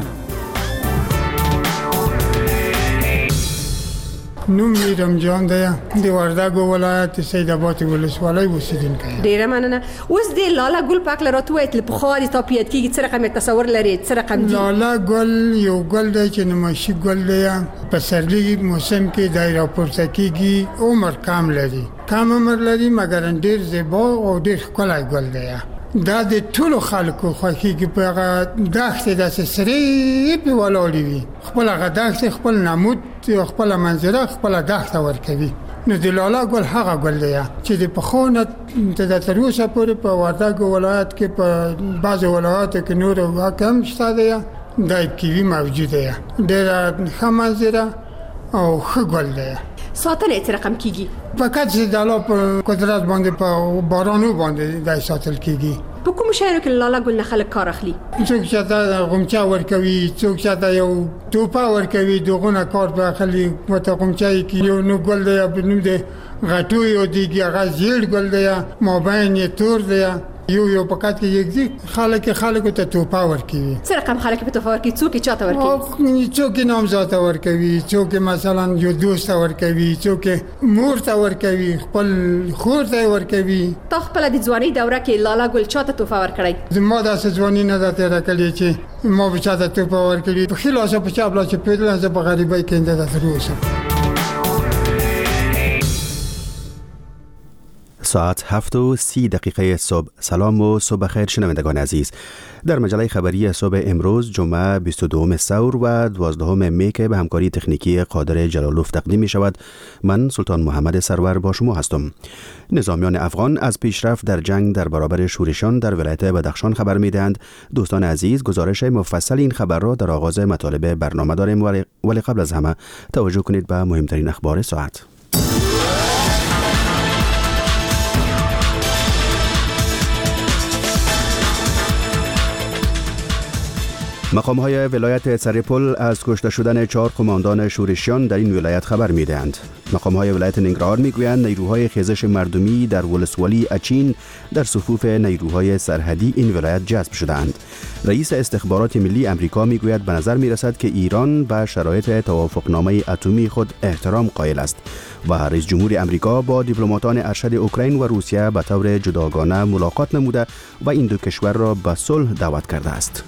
نوم می رمجان دی د وردګو ولایت سید آباد ولسوالۍ اوسیدونکی. ډیره مننه. اوس د لاله ګل په اړه راته وایئ په خو د تاپیت کېږي څه رقم تصور لري څه رقم دی؟ لاله ګل یو ګل دی چې نمایشي ګل دی په پسرلي موسم کې دی راپورته کېږي عمر کم لري کم عمر لري مګر ډېر زیبا او ډېر ښکلی ګل دی. دا د ټولو خلکو خوښېږي په هغه دښتې داسې سرې پې ولاړې وي خپل هغه دښتې خپل نمود خپله منظره خپله دښته ورکوي. نو د لاله ګل هغه ګل دی چې د پخوا نه تر اوسه پورې په وردګو ولایت کې په بعضو ولایاتو کې نور واقع هم شته دی دا کیوي موجود دی ډېره ښه منظره او ښه ګل دی. ساتنه څه رقم کیږي؟ فقط چې د الله په قدرت باندې په بارانو باندې د ساتل کیږي. په کوم شهرو کې لاله ګل نه خلک کار اخلي؟ څوک چې دا غمچا ورکوي، څوک چې دا یو توپا ورکوي، دغه کار به اخلي مته غمچای کې یو نو ګل دی په نوم دی غټو یو دیږي هغه زیړ ګل دی مابین یې تور دی یو پکات کې یګ خلک ته توپا ورکوي. څه رقم خلک په توپا ورکوي؟ څوک چاته ورکوي؟ څوک نامزاد ورکوي، څوک مثلا یو دوست ورکوي، څوک مور ته ورکوي، خپل خور ته ورکوي. تا خپل د ځواني دوره کې لاله ګل چاته توپا ورکړی؟ زما د ځواني نه ده تیر کړی چې ما به چاته توپا ورکړي. په خلاص په چا بلا چې په دلته په غریبۍ کې انده دروسه. ساعت 7:30 صبح. سلام و صبح خیر شنوندگان عزیز. در مجله خبری صبح امروز جمعه 22 ثور و 12 می که به همکاری تکنیکی قادر جلالوف تقدیم می شود، من سلطان محمد سرور با شما هستم. نظامیان افغان از پیشرفت در جنگ در برابر شورشان در ولایت بدخشان خبر می دهند. دوستان عزیز، گزارش مفصل این خبر را در آغاز مطالب برنامه داریم، ولی قبل از همه توجه کنید به مهمترین اخبار ساعت. مقام‌های ولایت سرپل از کشته شدن 4 قماندان شورشیان در این ولایت خبر می‌دهند. مقام‌های ولایت ننگرهار می‌گویند نیروهای خیزش مردمی در ولسوالی اچین در صفوف نیروهای سرحدی این ولایت جذب شدند. رئیس استخبارات ملی آمریکا می‌گوید به نظر می‌رسد که ایران به شرایط توافقنامه اتمی خود احترام قائل است و رئیس جمهور آمریکا با دیپلماتان ارشد اوکراین و روسیه به طور جداگانه ملاقات نموده و این دو کشور را به صلح دعوت کرده است.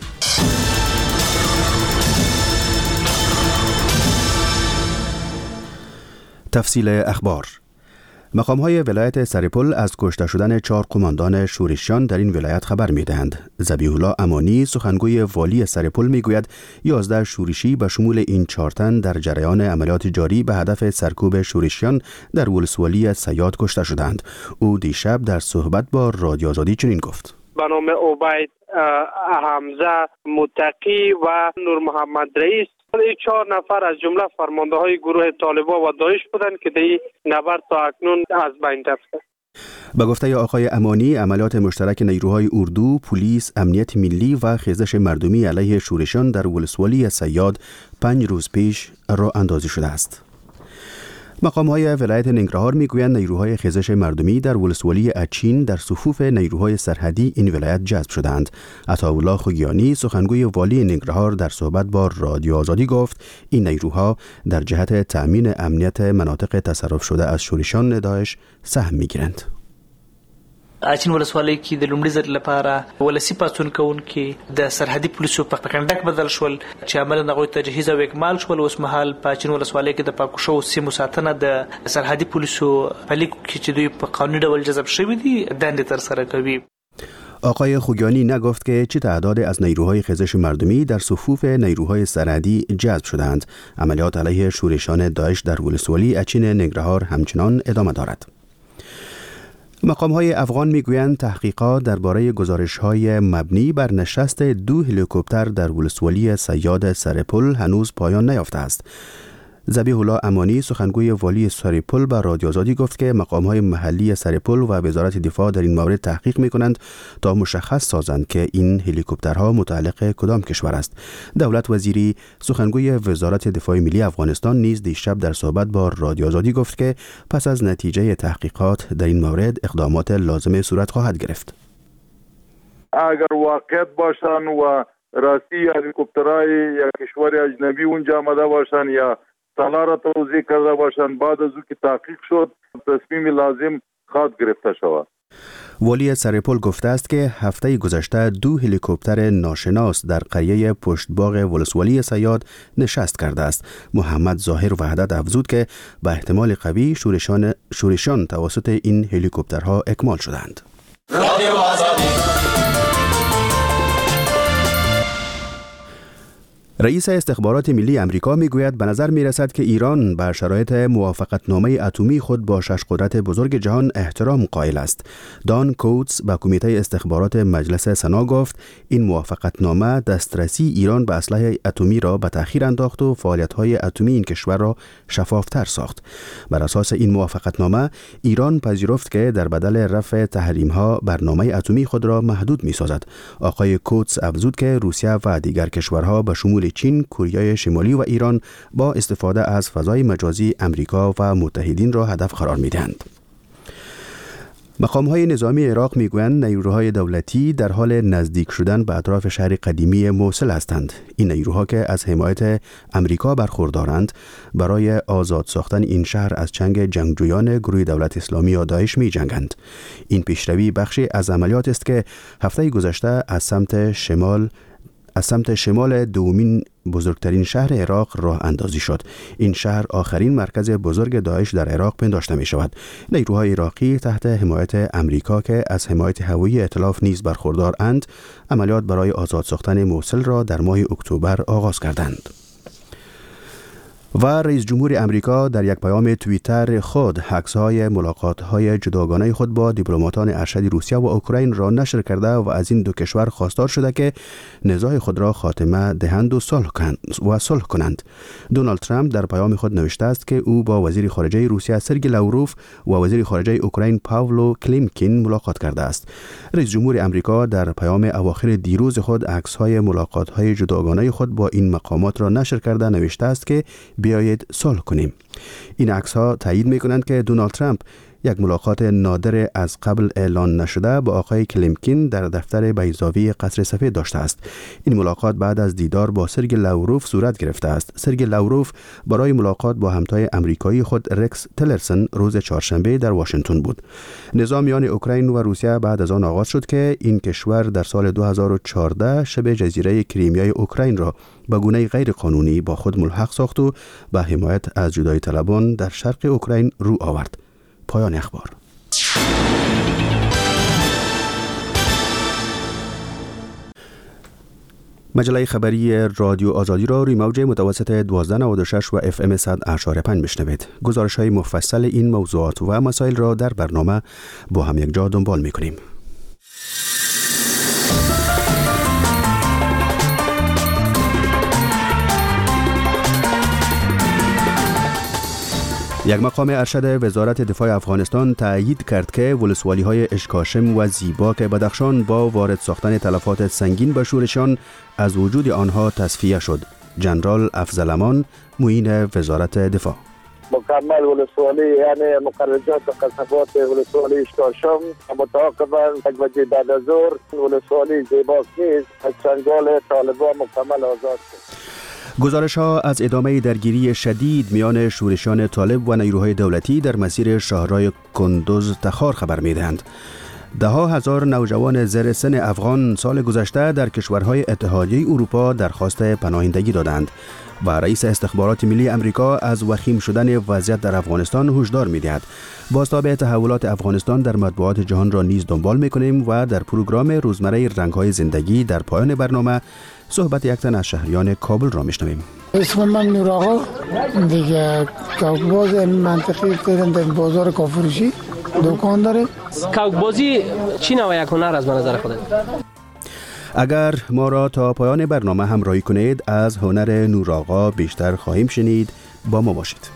تفصیل اخبار. مقام‌های ولایت سرپل از کشته شدن 4 قماندان شورشیان در این ولایت خبر می‌دهند. ذبیح الله امانی سخنگوی والی سرپل می‌گوید 11 شورشی به شمول این 4 تن در جریان عملیات جاری به هدف سرکوب شورشیان در ولسوالی سیاد کشته شدند. او دیشب در صحبت با رادیو آزادی چنین گفت: به نام عبید، حمزه، متقی و نور محمد رئیس، این 4 نفر از جمله فرمانده‌های گروه طالبان و داعش بودند که در این نبرد تا اکنون از بین رفته. به گفته آقای امانی، عملیات مشترک نیروهای اردو، پلیس، امنیت ملی و خیزش مردمی علیه شورشیان در ولسوالی سیاد 5 روز پیش راه اندازی شده است. مقام‌های ولایت ننگرهار می‌گویند نیروهای خیزش مردمی در ولسوالی اچین در صفوف نیروهای سرحدی این ولایت جذب شدند. عطاالله خوگیانی سخنگوی والی ننگرهار در صحبت با رادیو آزادی گفت این نیروها در جهت تأمین امنیت مناطق تصرف شده از شورشیان داعش سهم می‌گیرند. اچین ولسوالی کې د لومړي ځل لپاره ولسی پاتون کوونکې د سرحدي پولیسو په کنډک بدل شول چې عملاً هغوی تجهیز او اکمال شول. اوس مهال په اچین ولسوالی کې د پاکوشو سیمو ساتنه د سرحدي پولیسو په لیکو کې چې دوی په قانوني ډول جذب شوي دي دندې ترسره کوي. آقای خوگیانی نگفت که چه تعداد از نیروهای خیزش مردمی در صفوف نیروهای سرحدی جذب شدند. عملیات علیه شورشیان داعش در ولسوالی اچین ننگرهار همچنان ادامه دارد. مقام‌های افغان می‌گویند تحقیقات درباره گزارش‌های مبنی بر نشست 2 هلیکوپتر در ولسوالی سیاد سرپل هنوز پایان نیافته است. ذبیح الله امانی سخنگوی والی سرپل به رادیو آزادی گفت که مقام‌های محلی سرپل و وزارت دفاع در این مورد تحقیق می‌کنند تا مشخص سازند که این هلیکوپترها متعلق کدام کشور است. دولت وزیری سخنگوی وزارت دفاع ملی افغانستان نیز دیشب در صحبت با رادیو آزادی گفت که پس از نتیجه تحقیقات در این مورد اقدامات لازمه صورت خواهد گرفت. اگر واقعیت باشن و راستی هلیکوپترهای یا کشور اجنبی اونجا آمده باشن یا سالار توضیح کرده باشند، بعد از او که تحقیق شد تصمیم لازم خواهد گرفته شود. والی سرپل گفته است که هفته گذشته 2 هلیکوپتر ناشناس در قریه پشتباغ ولسوالی سیاد نشست کرده است. محمد ظاهر وحدت افزود که به احتمال قوی شورشیان توسط این هلیکوپترها اکمال شدند. رئیس استخبارات ملی امریکا میگوید به نظر میرسد که ایران به شرایط موافقتنامه اتمی خود با 6 قدرت بزرگ جهان احترام قائل است. دان کوتس به کمیته استخبارات مجلس سنا گفت این موافقتنامه دسترسی ایران به اسلحه اتمی را به تأخیر انداخت و فعالیت‌های اتمی این کشور را شفافتر ساخت. بر اساس این موافقتنامه ایران پذیرفت که در بدل رفع تحریم‌ها برنامه اتمی خود را محدود می‌سازد. آقای کوتس افزود که روسیه و دیگر کشورها به شمول چین، کره شمالی و ایران با استفاده از فضای مجازی امریکا و متحدین را هدف قرار می‌دهند. مقام‌های نظامی عراق می‌گویند نیروهای دولتی در حال نزدیک شدن به اطراف شهر قدیمی موصل هستند. این نیروها که از حمایت امریکا برخوردارند برای آزاد ساختن این شهر از چنگ جنگجویان گروه دولت اسلامی یا داعش می‌جنگند. این پیشروی بخشی از عملیات است که هفته گذشته از سمت شمال دومین بزرگترین شهر عراق راه اندازی شد. این شهر آخرین مرکز بزرگ داعش در عراق پنداشته می شود. نیروهای عراقی تحت حمایت امریکا که از حمایت هوایی ائتلاف نیز برخوردار اند، عملیات برای آزاد ساختن موصل را در ماه اکتبر آغاز کردند. و رئیس جمهور امریکا در یک پیام توییتر خود عکس‌های ملاقات‌های جداگانه خود با دیپلماتان ارشد روسیه و اوکراین را نشر کرده و از این دو کشور خواستار شده که نزاع خود را خاتمه دهند و صلح کنند. دونالد ترامپ در پیام خود نوشته است که او با وزیر خارجه روسیه سرگئی لاوروف و وزیر خارجه اوکراین پاولو کلیمکین ملاقات کرده است. رئیس جمهور امریکا در پیام اواخر دیروز خود عکس‌های ملاقات‌های جداگانه خود با این مقامات را نشر کرده نوشته است که بیایید صلح کنیم. این عکس‌ها تایید می‌کنند که دونالد ترامپ یک ملاقات نادر از قبل اعلان نشده با آقای کلیمکین در دفتر بیضاوی قصر سفید داشته است. این ملاقات بعد از دیدار با سرگئی لاوروف صورت گرفته است. سرگئی لاوروف برای ملاقات با همتای آمریکایی خود رکس تلرسن روز چهارشنبه در واشنگتن بود. نزاع میان اوکراین و روسیه بعد از آن آغاز شد که این کشور در سال 2014 شبه جزیره کریمیای اوکراین را به گونه غیر قانونی با خود ملحق ساخت و به حمایت از جدایی طلبان در شرق اوکراین رو آورد. پایان اخبار. مجله خبری رادیو آزادی را روی موج متوسط 1296 و FM 100.5 میشنوید. گزارش‌های مفصل این موضوعات و مسائل را در برنامه با هم یک جا دنبال می‌کنیم. یک مقام ارشد وزارت دفاع افغانستان تایید کرد که ولسوالی‌های اشکاشم و زیباک بدخشان با وارد ساختن تلفات سنگین به شورشان از وجود آنها تصفیه شد. جنرال افضل امان، معین وزارت دفاع: مکمل ولسوالی یعنی مقررات قصبات ولسوالی اشکاشم متعاقبا یک بجه بعد از ظهر ولسوالی زیباک نیز از چنگال طالبان مکمل آزاد شد. گزارش‌ها از ادامه درگیری شدید میان شورشیان طالب و نیروهای دولتی در مسیر شهرهای کندوز تخار خبر می‌دهند. ده‌ها هزار نوجوان زیر سن افغان سال گذشته در کشورهای اتحادیه اروپا درخواست پناهندگی دادند و رئیس استخبارات ملی امریکا از وخیم شدن وضعیت در افغانستان هشدار می‌دهد. بازتاب تحولات افغانستان در مطبوعات جهان را نیز دنبال می‌کنیم و در پروگرام روزمره رنگ‌های زندگی در پایان برنامه صحبت یک تن از شهریان کابل را میشنویم. اسم من نور آقا، دیگه کوکباز منطقه تهران در بازار کافروشی دکان داره. کوکبازی چی نوع یک هنر از نظر خودت؟ اگر ما را تا پایان برنامه همراهی کنید از هنر نور آقا بیشتر خواهیم شنید. با ما باشید.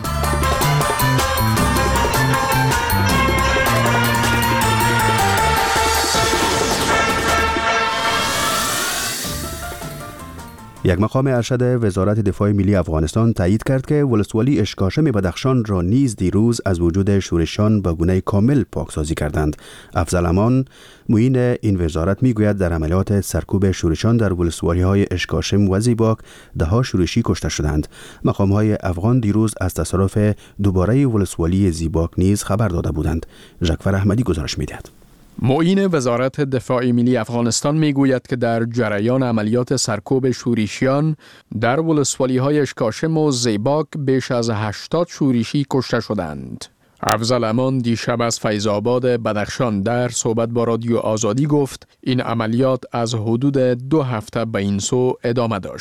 یک مقام ارشد وزارت دفاع ملی افغانستان تایید کرد که ولسوالی اشکاشم بدخشان را نیز دیروز از وجود شورشیان به گونه کامل پاکسازی کردند. افضل امان، معین این وزارت میگوید در عملیات سرکوب شورشیان در ولسوالی‌های اشکاشم و زیباک ده‌ها شورشی کشته شدند. مقام‌های افغان دیروز از تصرف دوباره ولسوالی زیباک نیز خبر داده بودند. ژکفر احمدی گزارش می‌دهد. معین وزارت دفاع ملی افغانستان میگوید که در جریان عملیات سرکوب شورشیان در ولسوالی‌های اشکاشم و زیباک بیش از 80 شورشی کشته شدند. افضل امان دیشب از فیض آباد بدخشان در صحبت با رادیو آزادی گفت این عملیات از حدود 2 هفته به این سو ادامه داشت.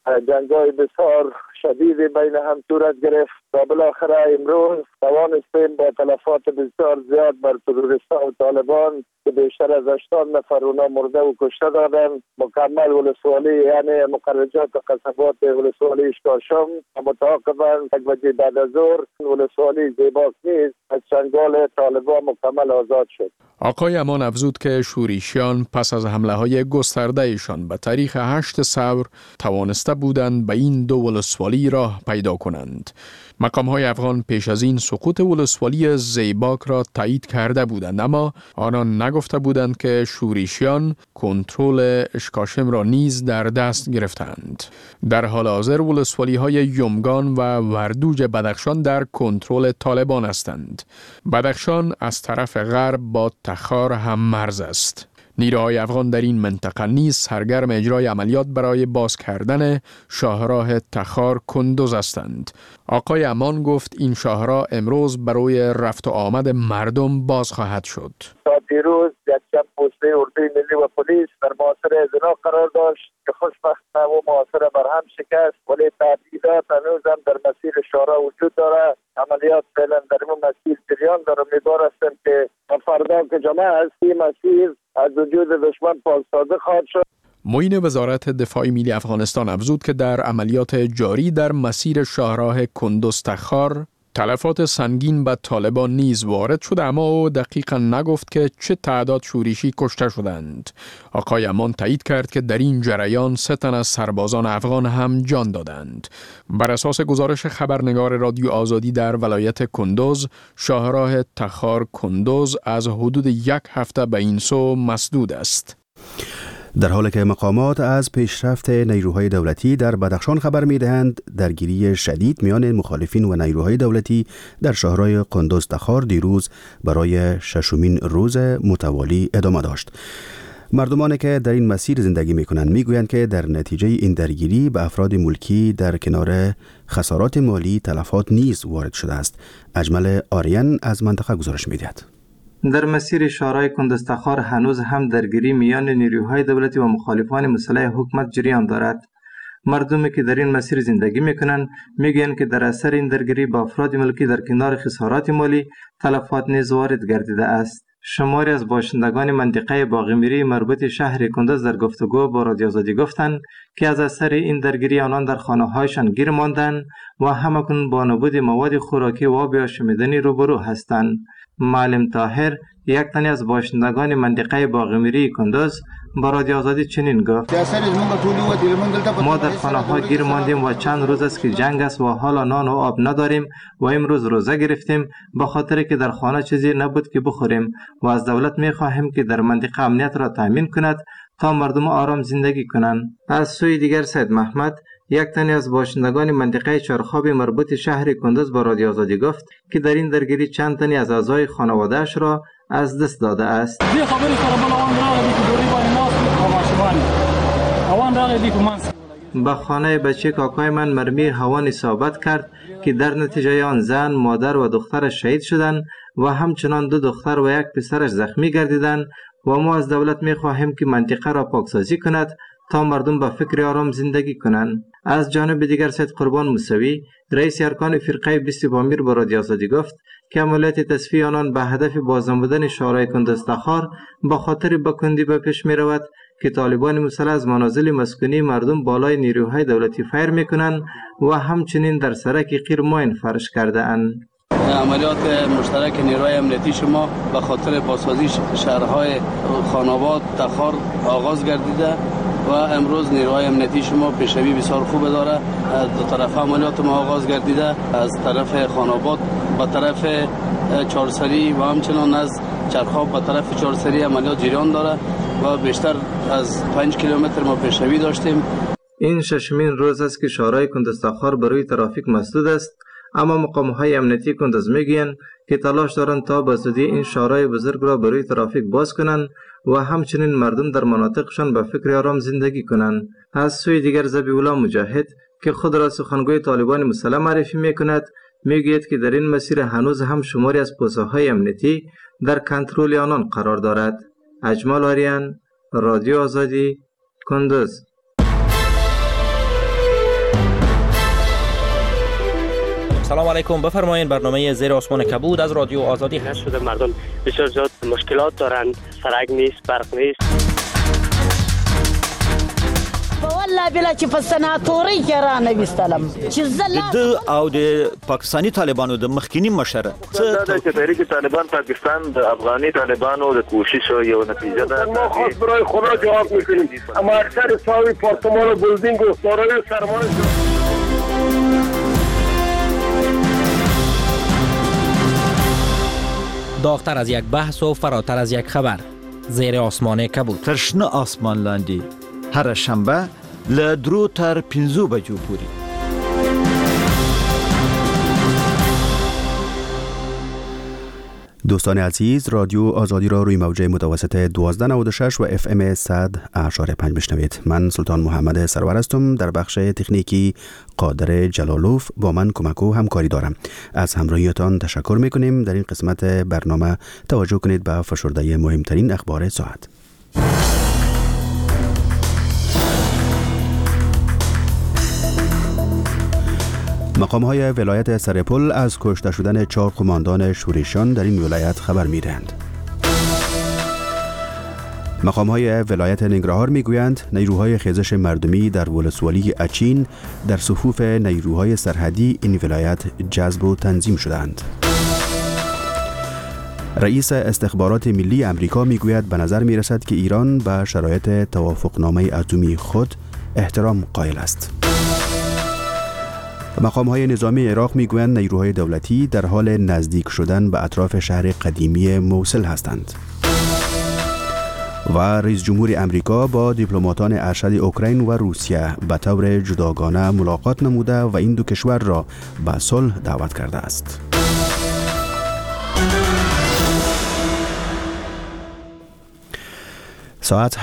جنگ‌های بسیار شدید بین هم صورت گرفت و بالاخره امروز توانستیم با تلفات بسیار زیاد بر تروریستان و طالبان که بیشتر از 80 نفر اونا مرده و کشته دادن مکمل ولسوالی یعنی مخرجات قصبات ولسوالی اشکاشم متعاقبا 1 بجه بعد از ظهر ولسوالی زیباک نیز از چنگال طالبان مکمل آزاد شد. آقای امان افزود که شورشیان پس از حمله های گسترده ایشان به تاریخ 8 ثور توانسته بودند به این 2 ولسوالی راه پیدا کنند. مقام های افغان پیش از این سقوط ولسوالی زیباک را تایید کرده بودند، اما آنان نگفته بودند که شورشیان کنترل اشکاشم را نیز در دست گرفتند. در حال حاضر ولسوالی های یمگان و وردوج بدخشان در کنترل طالبان هستند. بدخشان از طرف غرب با تخار هم مرز است. نیروهای افغان در این منطقه نیز سرگرم اجرای عملیات برای باز کردن شاهراه تخار کندوز هستند. آقای امان گفت این شاهراه امروز برای رفت و آمد مردم باز خواهد شد. تا دیروز یک شب پوسته اردوی ملی و پلیس در محاصره از اینا قرار داشت که خوشبختانه و محاصره برهم شکست، ولی تهدیدات هنوز هم در مسیر شاهراه وجود داره. عملیات فعلا در این مسیر جریان داره. امیدوار هستم که فردا که جمعه است این مسیر از وجود دشمن پاک سازی خواهد شد. معین وزارت دفاع ملی افغانستان افزود که در عملیات جاری در مسیر شاهراه کندوز تخار تلفات سنگین به طالبان نیز وارد شده، اما او دقیقا نگفت که چه تعداد شورشی کشته شدند. آقای امان تایید کرد که در این جریان 3 تن از سربازان افغان هم جان دادند. بر اساس گزارش خبرنگار رادیو آزادی در ولایت کندوز، شاهراه تخار کندوز از حدود 1 هفته به این سو مسدود است. در حالی که مقامات از پیشرفت نیروهای دولتی در بدخشان خبر می‌دهند، درگیری شدید میان مخالفین و نیروهای دولتی در شاهراه کندوز تخار دیروز برای 6مین روز متوالی ادامه داشت. مردمانی که در این مسیر زندگی می‌کنند می‌گویند که در نتیجه این درگیری به افراد ملکی در کنار خسارات مالی تلفات نیز وارد شده است. اجمل آریان از منطقه گزارش می‌دهد. در مسیر شاهراه کندوز تخار هنوز هم درگیری میان نیروهای دولتی و مخالفان مسلح حکومت جریان دارد. مردمی که در این مسیر زندگی میکنند میگویند که در اثر این درگیری با افراد ملکی در کنار خسارات مالی تلفات نیز وارد گردیده است. شماری از باشندگان منطقه باغمیری مربوط شهر کندوز در گفتگو با رادیو آزادی گفتند که از اثر این درگیری آنان در خانه‌هایشان گیر ماندند و همکنون با نبود مواد خوراکی و آب آشامیدنی روبرو هستند. معلم طاهر، یک تن از باشندگان منطقه باغمیری کندوز، با رادیو آزادی چنین گفت: ما در خانه ها گیر ماندیم و چند روز است که جنگ است و حالا نان و آب نداریم و امروز روزه گرفتیم به خاطر که در خانه چیزی نبود که بخوریم و از دولت می خواهیم که در منطقه امنیت را تامین کند تا مردم آرام زندگی کنند. از سوی دیگر سید محمد، یک تن از باشندگان منطقه چارخواب مربوط شهر کندوز با رادیو آزادی گفت که در این درگیری چند تن از اعضای خانواده‌اش را از دست داده است. به خانه بچه کاکای من مرمی هوان اصابت کرد که در نتیجه آن زن، مادر و دخترش شهید شدند و همچنان 2 دختر و 1 پسرش زخمی گردیدند و ما از دولت می خواهیم که منطقه را پاکسازی کند تا مردم با فکر آرام زندگی کنند. از جانب دیگر سید قربان موسوی، رئیس ارکان فرقه 20 پامیر با رادیو آزادی گفت که عملیات تصفیه آنان به هدف بازنمودن شاهراه کندوز تخار با خاطر بکندی به پیش می رود که طالبان مسلح از منازل مسکونی مردم بالای نیروهای دولتی فیر می کنند و همچنین در سرک قیرماین فرش کرده اند. عملیات مشترک نیروهای امنیتی شما به خاطر بازسازی شهرهای خاناباد تخار آغاز گردیده و امروز نیروهای امنیتی شما پیشروی بسیار خوب داره. از دو طرف عملیات ما آغاز گردیده، از طرف خاناباد به طرف چهارسری و همچنان از چرخاب به طرف چهارسری عملیات جریان داره و بیشتر از 5 کیلومتر ما پیشروی داشتیم. این 6مین روز است که شاهراه کندوز تخار برای ترافیک مسدود است، اما مقام‌های امنیتی کندوز میگویند که تلاش دارند تا به زودی این شاهراه بزرگ را برای ترافیک باز کنند و همچنین مردم در مناطقشان به فکر آرام زندگی کنند. از سوی دیگر ذبیح‌الله مجاهد که خود را سخنگوی طالبان مسلح معرفی میکند میگوید که در این مسیر هنوز هم شماری از پوست‌های امنیتی در کنترل آنان قرار دارد. اجمل آریان، رادیو آزادی، کندوز. سلام علیکم، بفرمایید. برنامه زیر آسمان کبود از رادیو آزادی هست. شده مردم بسیار زیاد مشکلات دارند، سرک نیست، برق نیست. والله بلا چې په سناتوري کې را نویستلم چې د او د پاکستانی طالبانو د مخکینی مشر څه د تحریک طالبان پاکستان د افغاني طالبانو د کوشش یو نتیجه ده. ما خاص برای خدا جواب میکنیم. اما اکثر ساوی پارتمان و بلدینگ و دارای سرمایه داغتر از یک بحث و فراتر از یک خبر. زیر آسمان کبود. ترشنه آسمان لاندی هر شنبه له 3 تر 5 بجو پورې. دوستان عزیز، رادیو آزادی را روی موج متوسط 1296 و FM 100.5 بشنوید. من سلطان محمد سرور هستم. در بخش تکنیکی قادر جلالوف با من کمک و همکاری دارم. از همراهیتان تشکر میکنیم. در این قسمت برنامه توجه کنید به فشرده مهمترین اخبار ساعت. مقام‌های ولایت سرپل از کشته شدن 4 قماندان شورشیان در این ولایت خبر می‌دهند. مقام‌های ولایت ننگرهار می‌گویند نیروهای خیزش مردمی در ولسوالی اچین در صفوف نیروهای سرحدی این ولایت جذب و تنظیم شدند. رئیس استخبارات ملی امریکا می‌گوید به نظر می‌رسد که ایران به شرایط توافقنامه اتمی خود احترام قائل است. مقام‌های نظامی عراق می‌گویند نیروهای دولتی در حال نزدیک شدن به اطراف شهر قدیمی موصل هستند. و رئیس جمهور امریکا با دیپلماتان ارشد اوکراین و روسیه به طور جداگانه ملاقات نموده و این دو کشور را به صلح دعوت کرده است. ساعت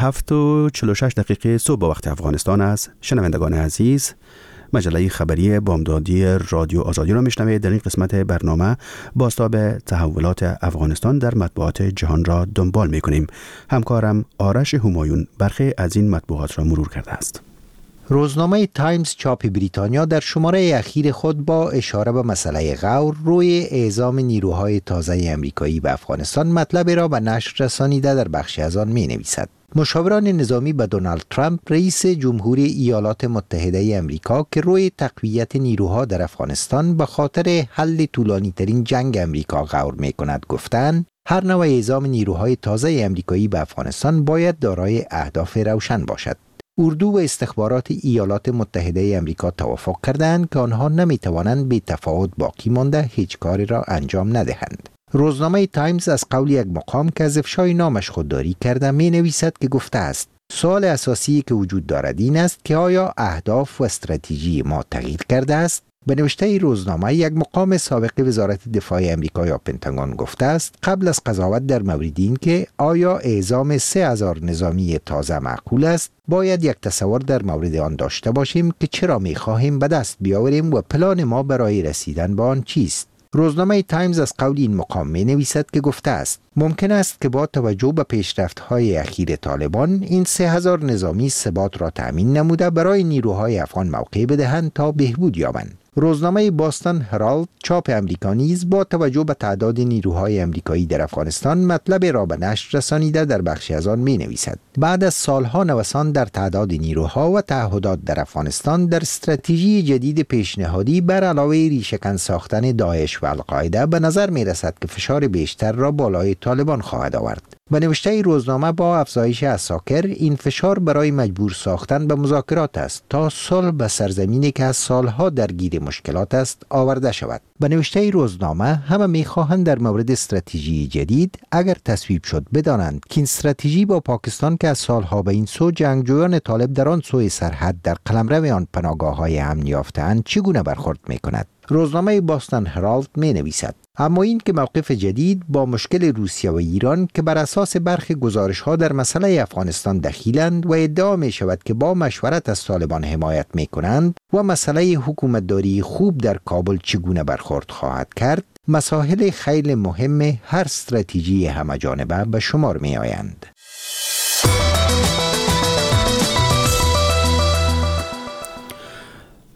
7:46 صبح به وقت افغانستان است. شنوندگان عزیز، مجله خبری بامدادی رادیو آزادی را میشنوید. در این قسمت برنامه بازتاب تحولات افغانستان در مطبوعات جهان را دنبال میکنیم. همکارم آرش همایون برخی از این مطبوعات را مرور کرده است. روزنامه تایمز چاپ بریتانیا در شماره اخیر خود با اشاره به مسئله غور روی اعزام نیروهای تازه امریکایی به افغانستان مطلب را به نشر رسانیده در بخشی از آن می نویسد. مشاوران نظامی به دونالد ترامپ رئیس جمهوری ایالات متحده امریکا که روی تقویت نیروها در افغانستان به خاطر حل طولانی ترین جنگ امریکا غور می کند گفتند هر نوع اعزام نیروهای تازه امریکایی به افغانستان باید دارای اهداف روشن باشد. اردو و استخبارات ایالات متحده امریکا توافق کردند که آنها نمی توانند بی تفاوت باقی مانده هیچ کاری را انجام ندهند. روزنامه تایمز از قول یک مقام که از افشای نامش خودداری کرده می نویسد که گفته است سوال اساسی که وجود دارد این است که آیا اهداف و استراتژی ما تغییر کرده است؟ به نوشته روزنامه یک مقام سابق وزارت دفاع امریکا یا پنتاگون گفته است قبل از قضاوت در مورد این که آیا اعزام 3000 نظامی تازه معقول است باید یک تصور در مورد آن داشته باشیم که چرا می خواهیم به دست بیاوریم و پلان ما برای رسیدن به آن چیست. روزنامه تایمز از قول این مقام می نویسد که گفته است ممکن است که با توجه به پیشرفت‌های اخیر طالبان این 3000 نظامی ثبات را تأمین نموده برای نیروهای افغان موقع بدهند تا بهبود یابند. روزنامه باستون هرالد چاپ امریکا نیز با توجه به تعداد نیروهای امریکایی در افغانستان مطلب را به نشر رسانیده در بخشی از آن می نویسد بعد از سالها نوسان در تعداد نیروها و تعهدات در افغانستان در استراتژی جدید پیشنهادی بر علاوه ریشه‌کن ساختن داعش و القاعده به نظر می رسد که فشار بیشتر را بالای طالبان خواهد آورد. به نوشته روزنامه با افزایش عساکر این فشار برای مجبور ساختن به مذاکرات است تا صلح به سرزمینی که از سالها درگیر مشکلات است آورده شود. به نوشته روزنامه همه می‌خواهند در مورد استراتژی جدید اگر تصویب شد بدانند که این استراتژی با پاکستان که از سالها به این سو جنگجویان طالب در آن سوی سرحد در قلمرو آن پناهگاه‌های امن یافته‌اند چگونه برخورد می‌کند. روزنامه باستون هرالد می نویسد اما این که موقف جدید با مشکل روسیه و ایران که بر اساس برخی گزارش‌ها در مسئله افغانستان دخیلند و ادعا می شود که با مشورت از طالبان حمایت می کنند و مسئله حکومتداری خوب در کابل چگونه برخورد خواهد کرد مسائل خیلی مهم هر استراتژی همه‌جانبه به شمار می آیند.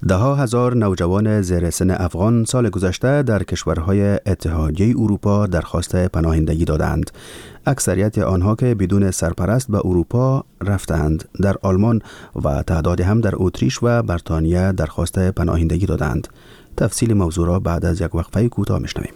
ده‌ها هزار نوجوان زیر سن افغان سال گذشته در کشورهای اتحادیه اروپا درخواست پناهندگی دادند. اکثریت آنها که بدون سرپرست به اروپا رفتند. در آلمان و تعداد هم در اتریش و بریتانیا درخواست پناهندگی دادند. تفصیل موضوع را بعد از یک وقفه کوتاه میشنویم.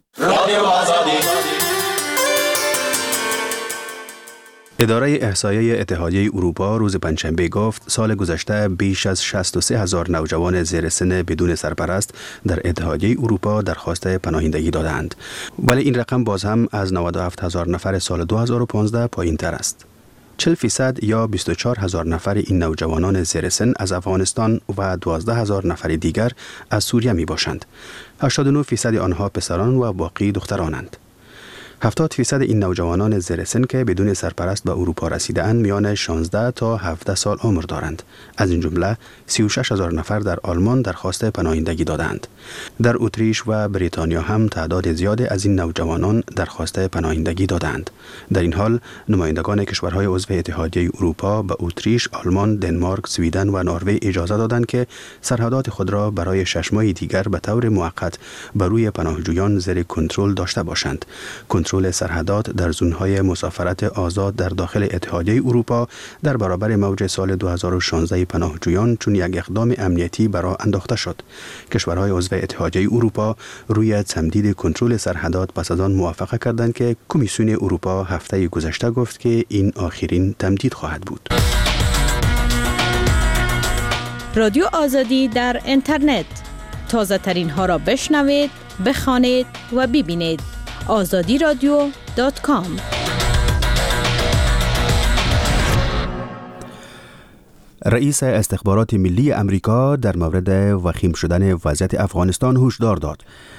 اداره احصایه اتحادیه اروپا روز پنجشنبه گفت سال گذشته بیش از 63,000 نوجوان زیر سن بدون سرپرست در اتحادیه اروپا درخواست پناهندگی دادند. ولی این رقم باز هم از 97,000 نفر سال 2015 پایین تر است. 40% یا 24,000 نفر این نوجوانان زیر سن از افغانستان و 12,000 نفر دیگر از سوریه می باشند. 89% آنها پسران و باقی دخترانند. 70% این نوجوانان زیر سن که بدون سرپرست به اروپا رسیده‌اند میان 16 تا 17 سال عمر دارند. از این جمله 36,000 نفر در آلمان درخواست پناهندگی دادند. در اتریش و بریتانیا هم تعداد زیادی از این نوجوانان درخواست پناهندگی دادند. در این حال نمایندگان کشورهای عضو اتحادیه اروپا به اتریش، آلمان، دنمارک، سویدن و نروژ اجازه دادند که سرحدات خود را برای 6 ماه دیگر به طور موقت بر روی پناهجویان زیر کنترل داشته باشند. کنترل سرحدات در زونهای مسافرت آزاد در داخل اتحادیه اروپا در برابر موج سال 2016 پناهجویان چون یک اقدام امنیتی برای انداخته شد. کشورهای عضو اتحادیه اروپا روی تمدید کنترل سرحدات پس از آن موافقه کردند که کمیسیون اروپا هفته گذشته گفت که این آخرین تمدید خواهد بود. رادیو آزادی در اینترنت، تازه ترین ها را بشنوید، بخوانید و ببینید. azadiradio.com. رئیس استخبارات ملی امریکا در مورد وخیم شدن وضعیت افغانستان هشدار داد.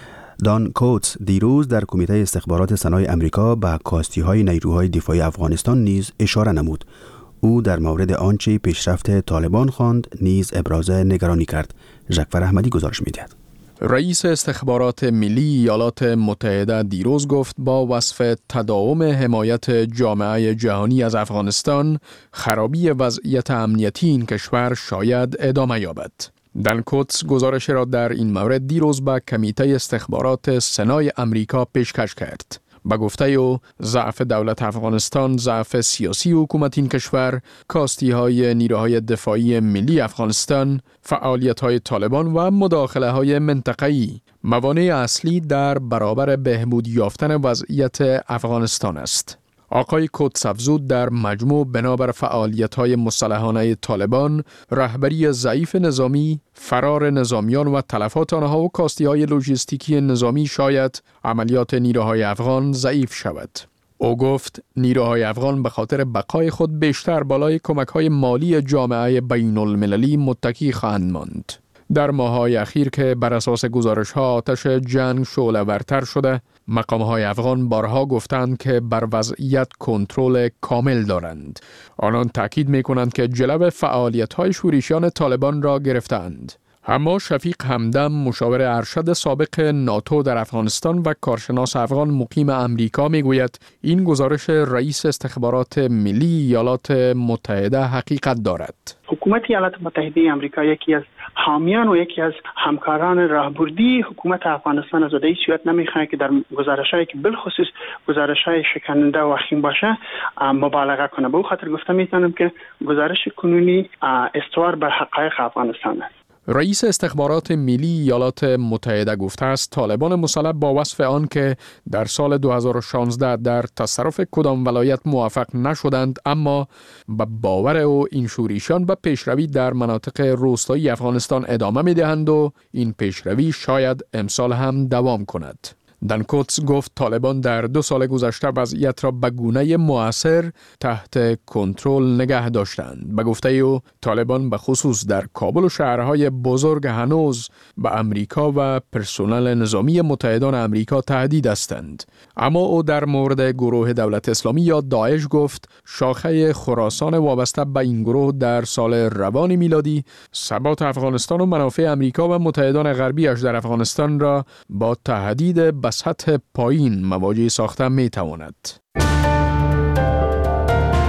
دان کوتس دیروز در کمیته استخبارات سنای امریکا به کاستی‌های نیروهای دفاعی افغانستان نیز اشاره نمود. او در مورد آنچه پیشرفت طالبان خواند نیز ابراز نگرانی کرد. ژکفر احمدی گزارش می‌دهد. رئیس استخبارات ملی ایالات متحده دیروز گفت با وصف تداوم حمایت جامعه جهانی از افغانستان، خرابی وضعیت امنیتی این کشور شاید ادامه یابد. دان کوتس گزارش را در این مورد دیروز به کمیته استخبارات سنای امریکا پیشکش کرد. با گفته او ضعف دولت افغانستان، ضعف سیاسی حکومت این کشور، کاستی های نیروهای دفاعی ملی افغانستان، فعالیت های طالبان و مداخله های منطقه‌ای موانع اصلی در برابر بهبود یافتن وضعیت افغانستان است. آقای کوتس افزود در مجموع بنابر فعالیت‌های مسلحانه طالبان، رهبری ضعیف نظامی، فرار نظامیان و تلفات آنها و کاستی‌های لوجستیکی نظامی شاید عملیات نیروهای افغان ضعیف شود. او گفت نیروهای افغان به خاطر بقای خود بیشتر بالای کمک‌های مالی جامعه بین‌المللی متکی خواهند ماند. در ماه‌های اخیر که بر اساس گزارش‌ها آتش جنگ شعله‌ورتر شده، مقام‌های افغان بارها گفتند که بر وضعیت کنترل کامل دارند. آنان تاکید می‌کنند که جلو فعالیت‌های شورشیان طالبان را گرفتند. اما شفیق همدم، مشاور ارشد سابق ناتو در افغانستان و کارشناس افغان مقیم امریکا میگوید این گزارش رئیس استخبارات ملی ایالات متحده حقیقت دارد. حکومت ایالات متحده آمریکا یکی از حامیان و یکی از همکاران راهبردی حکومت افغانستان از این صورت نمیخواد که در گزارش‌هایی که بالخصوص گزارش‌های شکننده و وخیم باشه مبالغه کنه. به خاطر گفته میتونم که گزارش کنونی استوار بر حقایق افغانستان است. رئیس استخبارات ملی ایالات متحده گفته است طالبان مسلح با وصف آن که در سال 2016 در تصرف کدام ولایت موفق نشدند، اما به باور او این شورشیان به پیشروی در مناطق روستایی افغانستان ادامه می‌دهند و این پیشروی شاید امسال هم دوام کند. دان کوتس گفت طالبان در 2 سال گذشته وضعیت را به گونه مؤثر تحت کنترل نگه داشتند. به گفته او طالبان به خصوص در کابل و شهرهای بزرگ هنوز به امریکا و پرسنل نظامی متحدان امریکا تهدید هستند. اما او در مورد گروه دولت اسلامی یا داعش گفت شاخه خراسان وابسته به این گروه در سال روان میلادی ثبات افغانستان و منافع امریکا و متحدان غربیش در افغانستان را با تهدید به سطح پایین مواجه ساخته می تواند.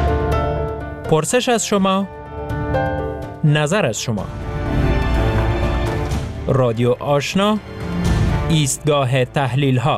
پرسش از شما، نظر از شما. رادیو آشنا، ایستگاه تحلیل ها.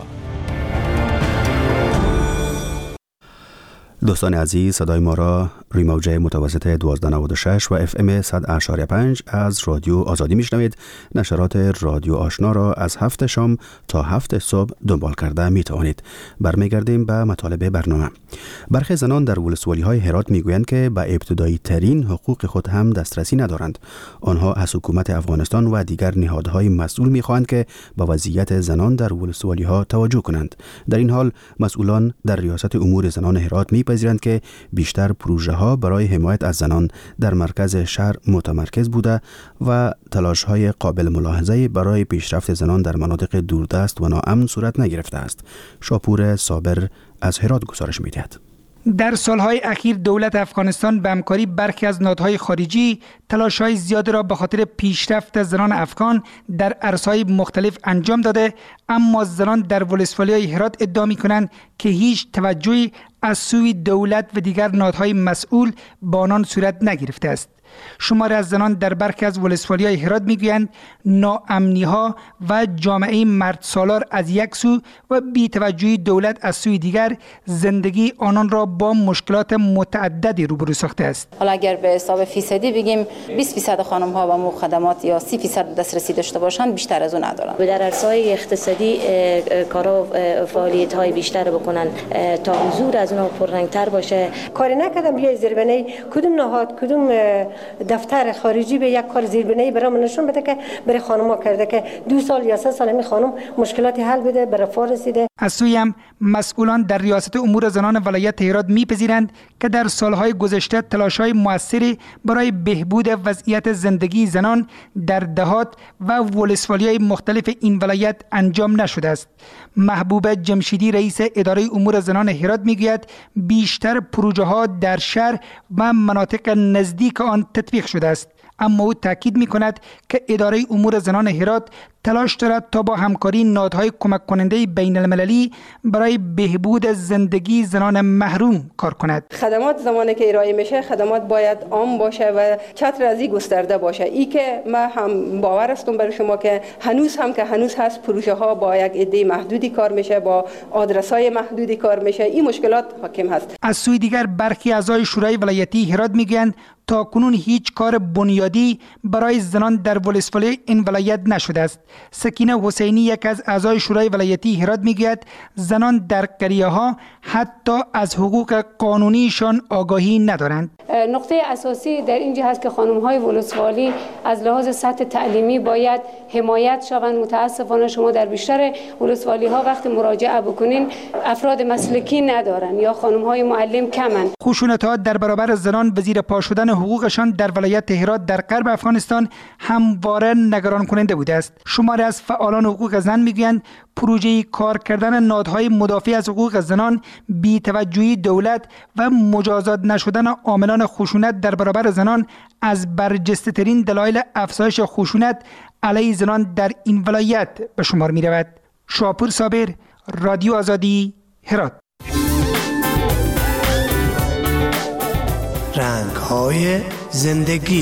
دوستان عزیز، صدای ما را روی موجه متوسط 1296 و FM 100.5 از رادیو آزادی میشنوید. نشرات رادیو آشنا را از 7 شام تا 7 صبح دنبال کرده می توانید. برمیگردیم به مطالب برنامه. برخی زنان در ولسوالی‌های هرات میگویند که به ابتدایی ترین حقوق خود هم دسترسی ندارند. آنها از حکومت افغانستان و دیگر نهادهای مسئول میخواهند که به وضعیت زنان در ولسوالی‌ها توجه کنند. در این حال مسئولان در ریاست امور زنان هرات میپذیرند که بیشتر پروژه ها برای حمایت از زنان در مرکز شهر متمرکز بوده و تلاش‌های قابل ملاحظه برای پیشرفت زنان در مناطق دوردست و ناامن صورت نگرفته است. شاپور صابر از هرات گزارش می‌دهد. در سالهای اخیر دولت افغانستان به همکاری برخی از نهادهای خارجی تلاش‌های زیادی را به خاطر پیشرفت زنان افغان در عرصه‌های مختلف انجام داده، اما زنان در ولسوالی‌های هرات ادعا می‌کنند که هیچ توجهی از سوی دولت و دیگر نهادهای مسئول به آنان صورت نگرفته است. شماری از زنان در برخی از ولسوالی‌های هرات میگویند ناامنی‌ها و جامعه مرد سالار از یک سو و بی‌توجهی دولت از سوی دیگر زندگی آنان را با مشکلات متعددی روبرو ساخته است. حالا اگر به حساب فیصدی بگیم 20% خانم‌ها و خدمات یا 30% دسترسی داشته باشند، بیشتر از اون ندارند. در عرصه‌های اقتصادی کارا و فعالیت‌های بیشتر بکنن تا حضور از اونها پررنگ‌تر باشه. کاری نکردم بیای زیربنای کدوم نهاد کدوم دفتر خارجی به یک کار زیربنایی برام نشون بده که برای خانم‌ها کرده که 2 سال یا 3 سال می خانم مشکلاتی حل بده، برای فارسیده. از سوی هم مسئولان در ریاست امور زنان ولایت هرات می‌پذیرند که در سالهای گذشته تلاش‌های موثری برای بهبود وضعیت زندگی زنان در دهات و ولسوالی‌های مختلف این ولایت انجام نشده است. محبوب جمشیدی رئیس اداره امور زنان هرات میگوید بیشتر پروژه‌ها در شهر و مناطق نزدیک آن تطبیق شده است، اما او تاکید می‌کند که اداره امور زنان هرات تلاش دارد تا با همکاری نهادهای کمک کننده بین المللی برای بهبود زندگی زنان محروم کار کند. خدمات زمانی که ارائه میشه خدمات باید عام باشه و چتر از این گسترده باشه. این که من هم باور هستم برای شما که هنوز هست پروژه ها با یک عده محدودی کار میشه، با آدرس های محدودی کار میشه. این مشکلات حاکم هست. از سوی دیگر برخی اعضای شورای ولایتی هرات میگویند تا کنون هیچ کار بنیادی برای زنان در ولسوالی این ولایت نشده است. سکینه حسینی یک از اعضای شورای ولایتی هرات میگوید زنان در قریه ها حتی از حقوق قانونیشان آگاهی ندارند. نقطه اساسی در اینجا هست که خانم‌های ولسوالی از لحاظ سطح تعلیمی باید حمایت شوند. متاسفانه شما در بیشتر ولسوالی‌ها وقتی مراجعه بکنین افراد مسلکی ندارن یا خانم‌های معلم کمن. خشونت‌ها در برابر زنان و زیر پا شدن حقوقشان در ولایت هرات در غرب افغانستان همواره نگران کننده بوده است. شماری از فعالان حقوق زن میگویند پروژه کار کردن نهادهای مدافع از حقوق زنان، بی‌توجهی دولت و مجازات نشدن عاملان خشونت در برابر زنان از برجسته‌ترین دلایل افزایش خشونت علیه زنان در این ولایت به شمار می رود. شاپور صابر، رادیو آزادی، هرات. رنگ‌های زندگی.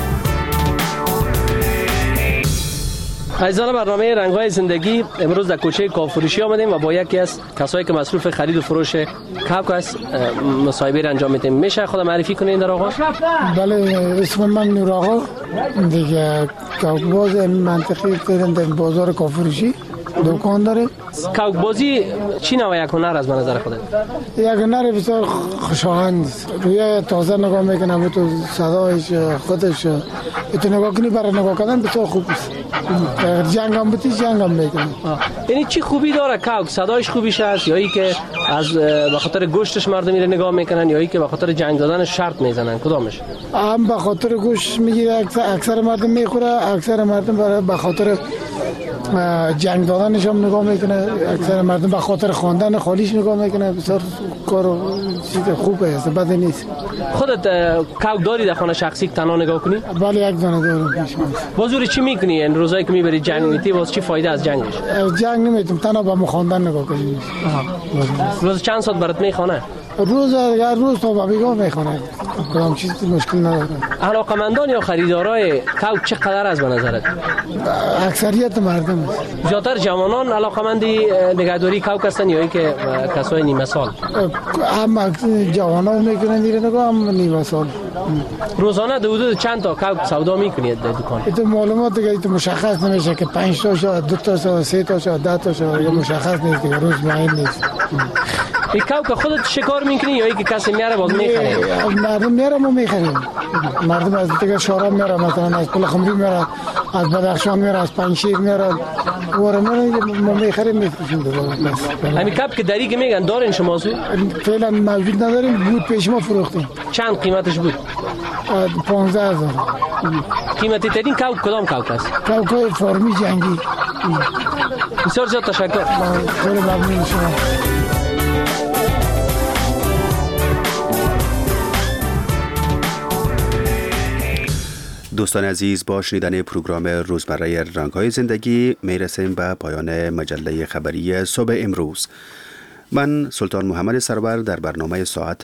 عزیزان برنامه رنگ‌های زندگی امروز در کوچه کافروشی آمدیم و با یکی از کسایی که مصروف خرید و فروش کاوک است مصاحبه انجام میدیم. میشه خود معرفی کنین در آقا؟ بله، اسم من نور آقا، دیگه کاوک باز منطقه تهران در بازار کافروشی دکان داره. کاوک بازی چی نوع یک هنر از نظر خودت؟ یک هنر بسیار خوشایند، روی تازه نگاه میکنم تو صدایش خودش تو نگاه کنی، برای نگاه کردن بسیار خوب است. جنگ هم بودی جنگ هم میکنه. یعنی چی خوبی داره کاوک؟ صدایش خوبیش هست یا ای که از به خاطر گوشتش مردم میره نگاه میکنن یا ای که به خاطر جنگ دادن شرط میزنن؟ کدامش؟ هم به خاطر گوشت میگیره، اکثر مردم میخوره، اکثر مردم به خاطر جنگ دادنش هم نگاه میکنه، اکثر مردم به خاطر خواندن خالیش نگاه میکنه. بسیار کار خوبه است، بد نیست. خودت کاوک داری در خانه شخصی تنها نگاه کنی؟ بله، یک دانه دارم. بازور چی میکنی؟ این روزایی که میبری جنگ میتی باز چی فایده از جنگش؟ جنگ نمیتونم، تنها به مخواندن نگاه کنیم. روز چند ساعت برات میخونه؟ روز تا بیگاه میخوانند، کدام چیز مشکل نداره. علاقمندان یا خریدارای کوک چقدر از به نظرت؟ اکثریت مردم است. زیادتر جوانان علاقمندی نگهداری کوک هستند یا اینکه کسای نیمه سال؟ هم جوانان میکنند دیگه نگاه، هم نیمه سال. روزانه حدود چند تا کوک سودا میکنید در دکان؟ این معلومات دیگه مشخص نمیشه که 5 تا شد، 2 تا شد، 3 تا شد، 10 تا شد، یا مشخص نیست دیگه، روز معین نیست. این کوک خودت شکار میکنی یا اینکه کسی میاره باز میخره؟ مردم میاره ما میخریم. مردم از دیگه شورا میاره، مثلا از پل خمری میاره، از بدخشان میاره، از پنجشیر میاره، ما میخریم میفروشیم دوباره. همین کوک که داری که میگن دارین شما سو؟ فعلا موجود نداریم، بود پیش ما فروختیم. چند قیمتش بود؟ 15,000. قیمتی ترین کوک کدام کوک است؟ کوک فرمی جنگی. بسیار زیاد تشکر. خیلی ممنون شما. دوستان عزیز، با شنیدن پروگرام روزمره رنگ‌های زندگی میرسیم به پایان مجله خبری صبح امروز. من سلطان محمد سرور در برنامه ساعت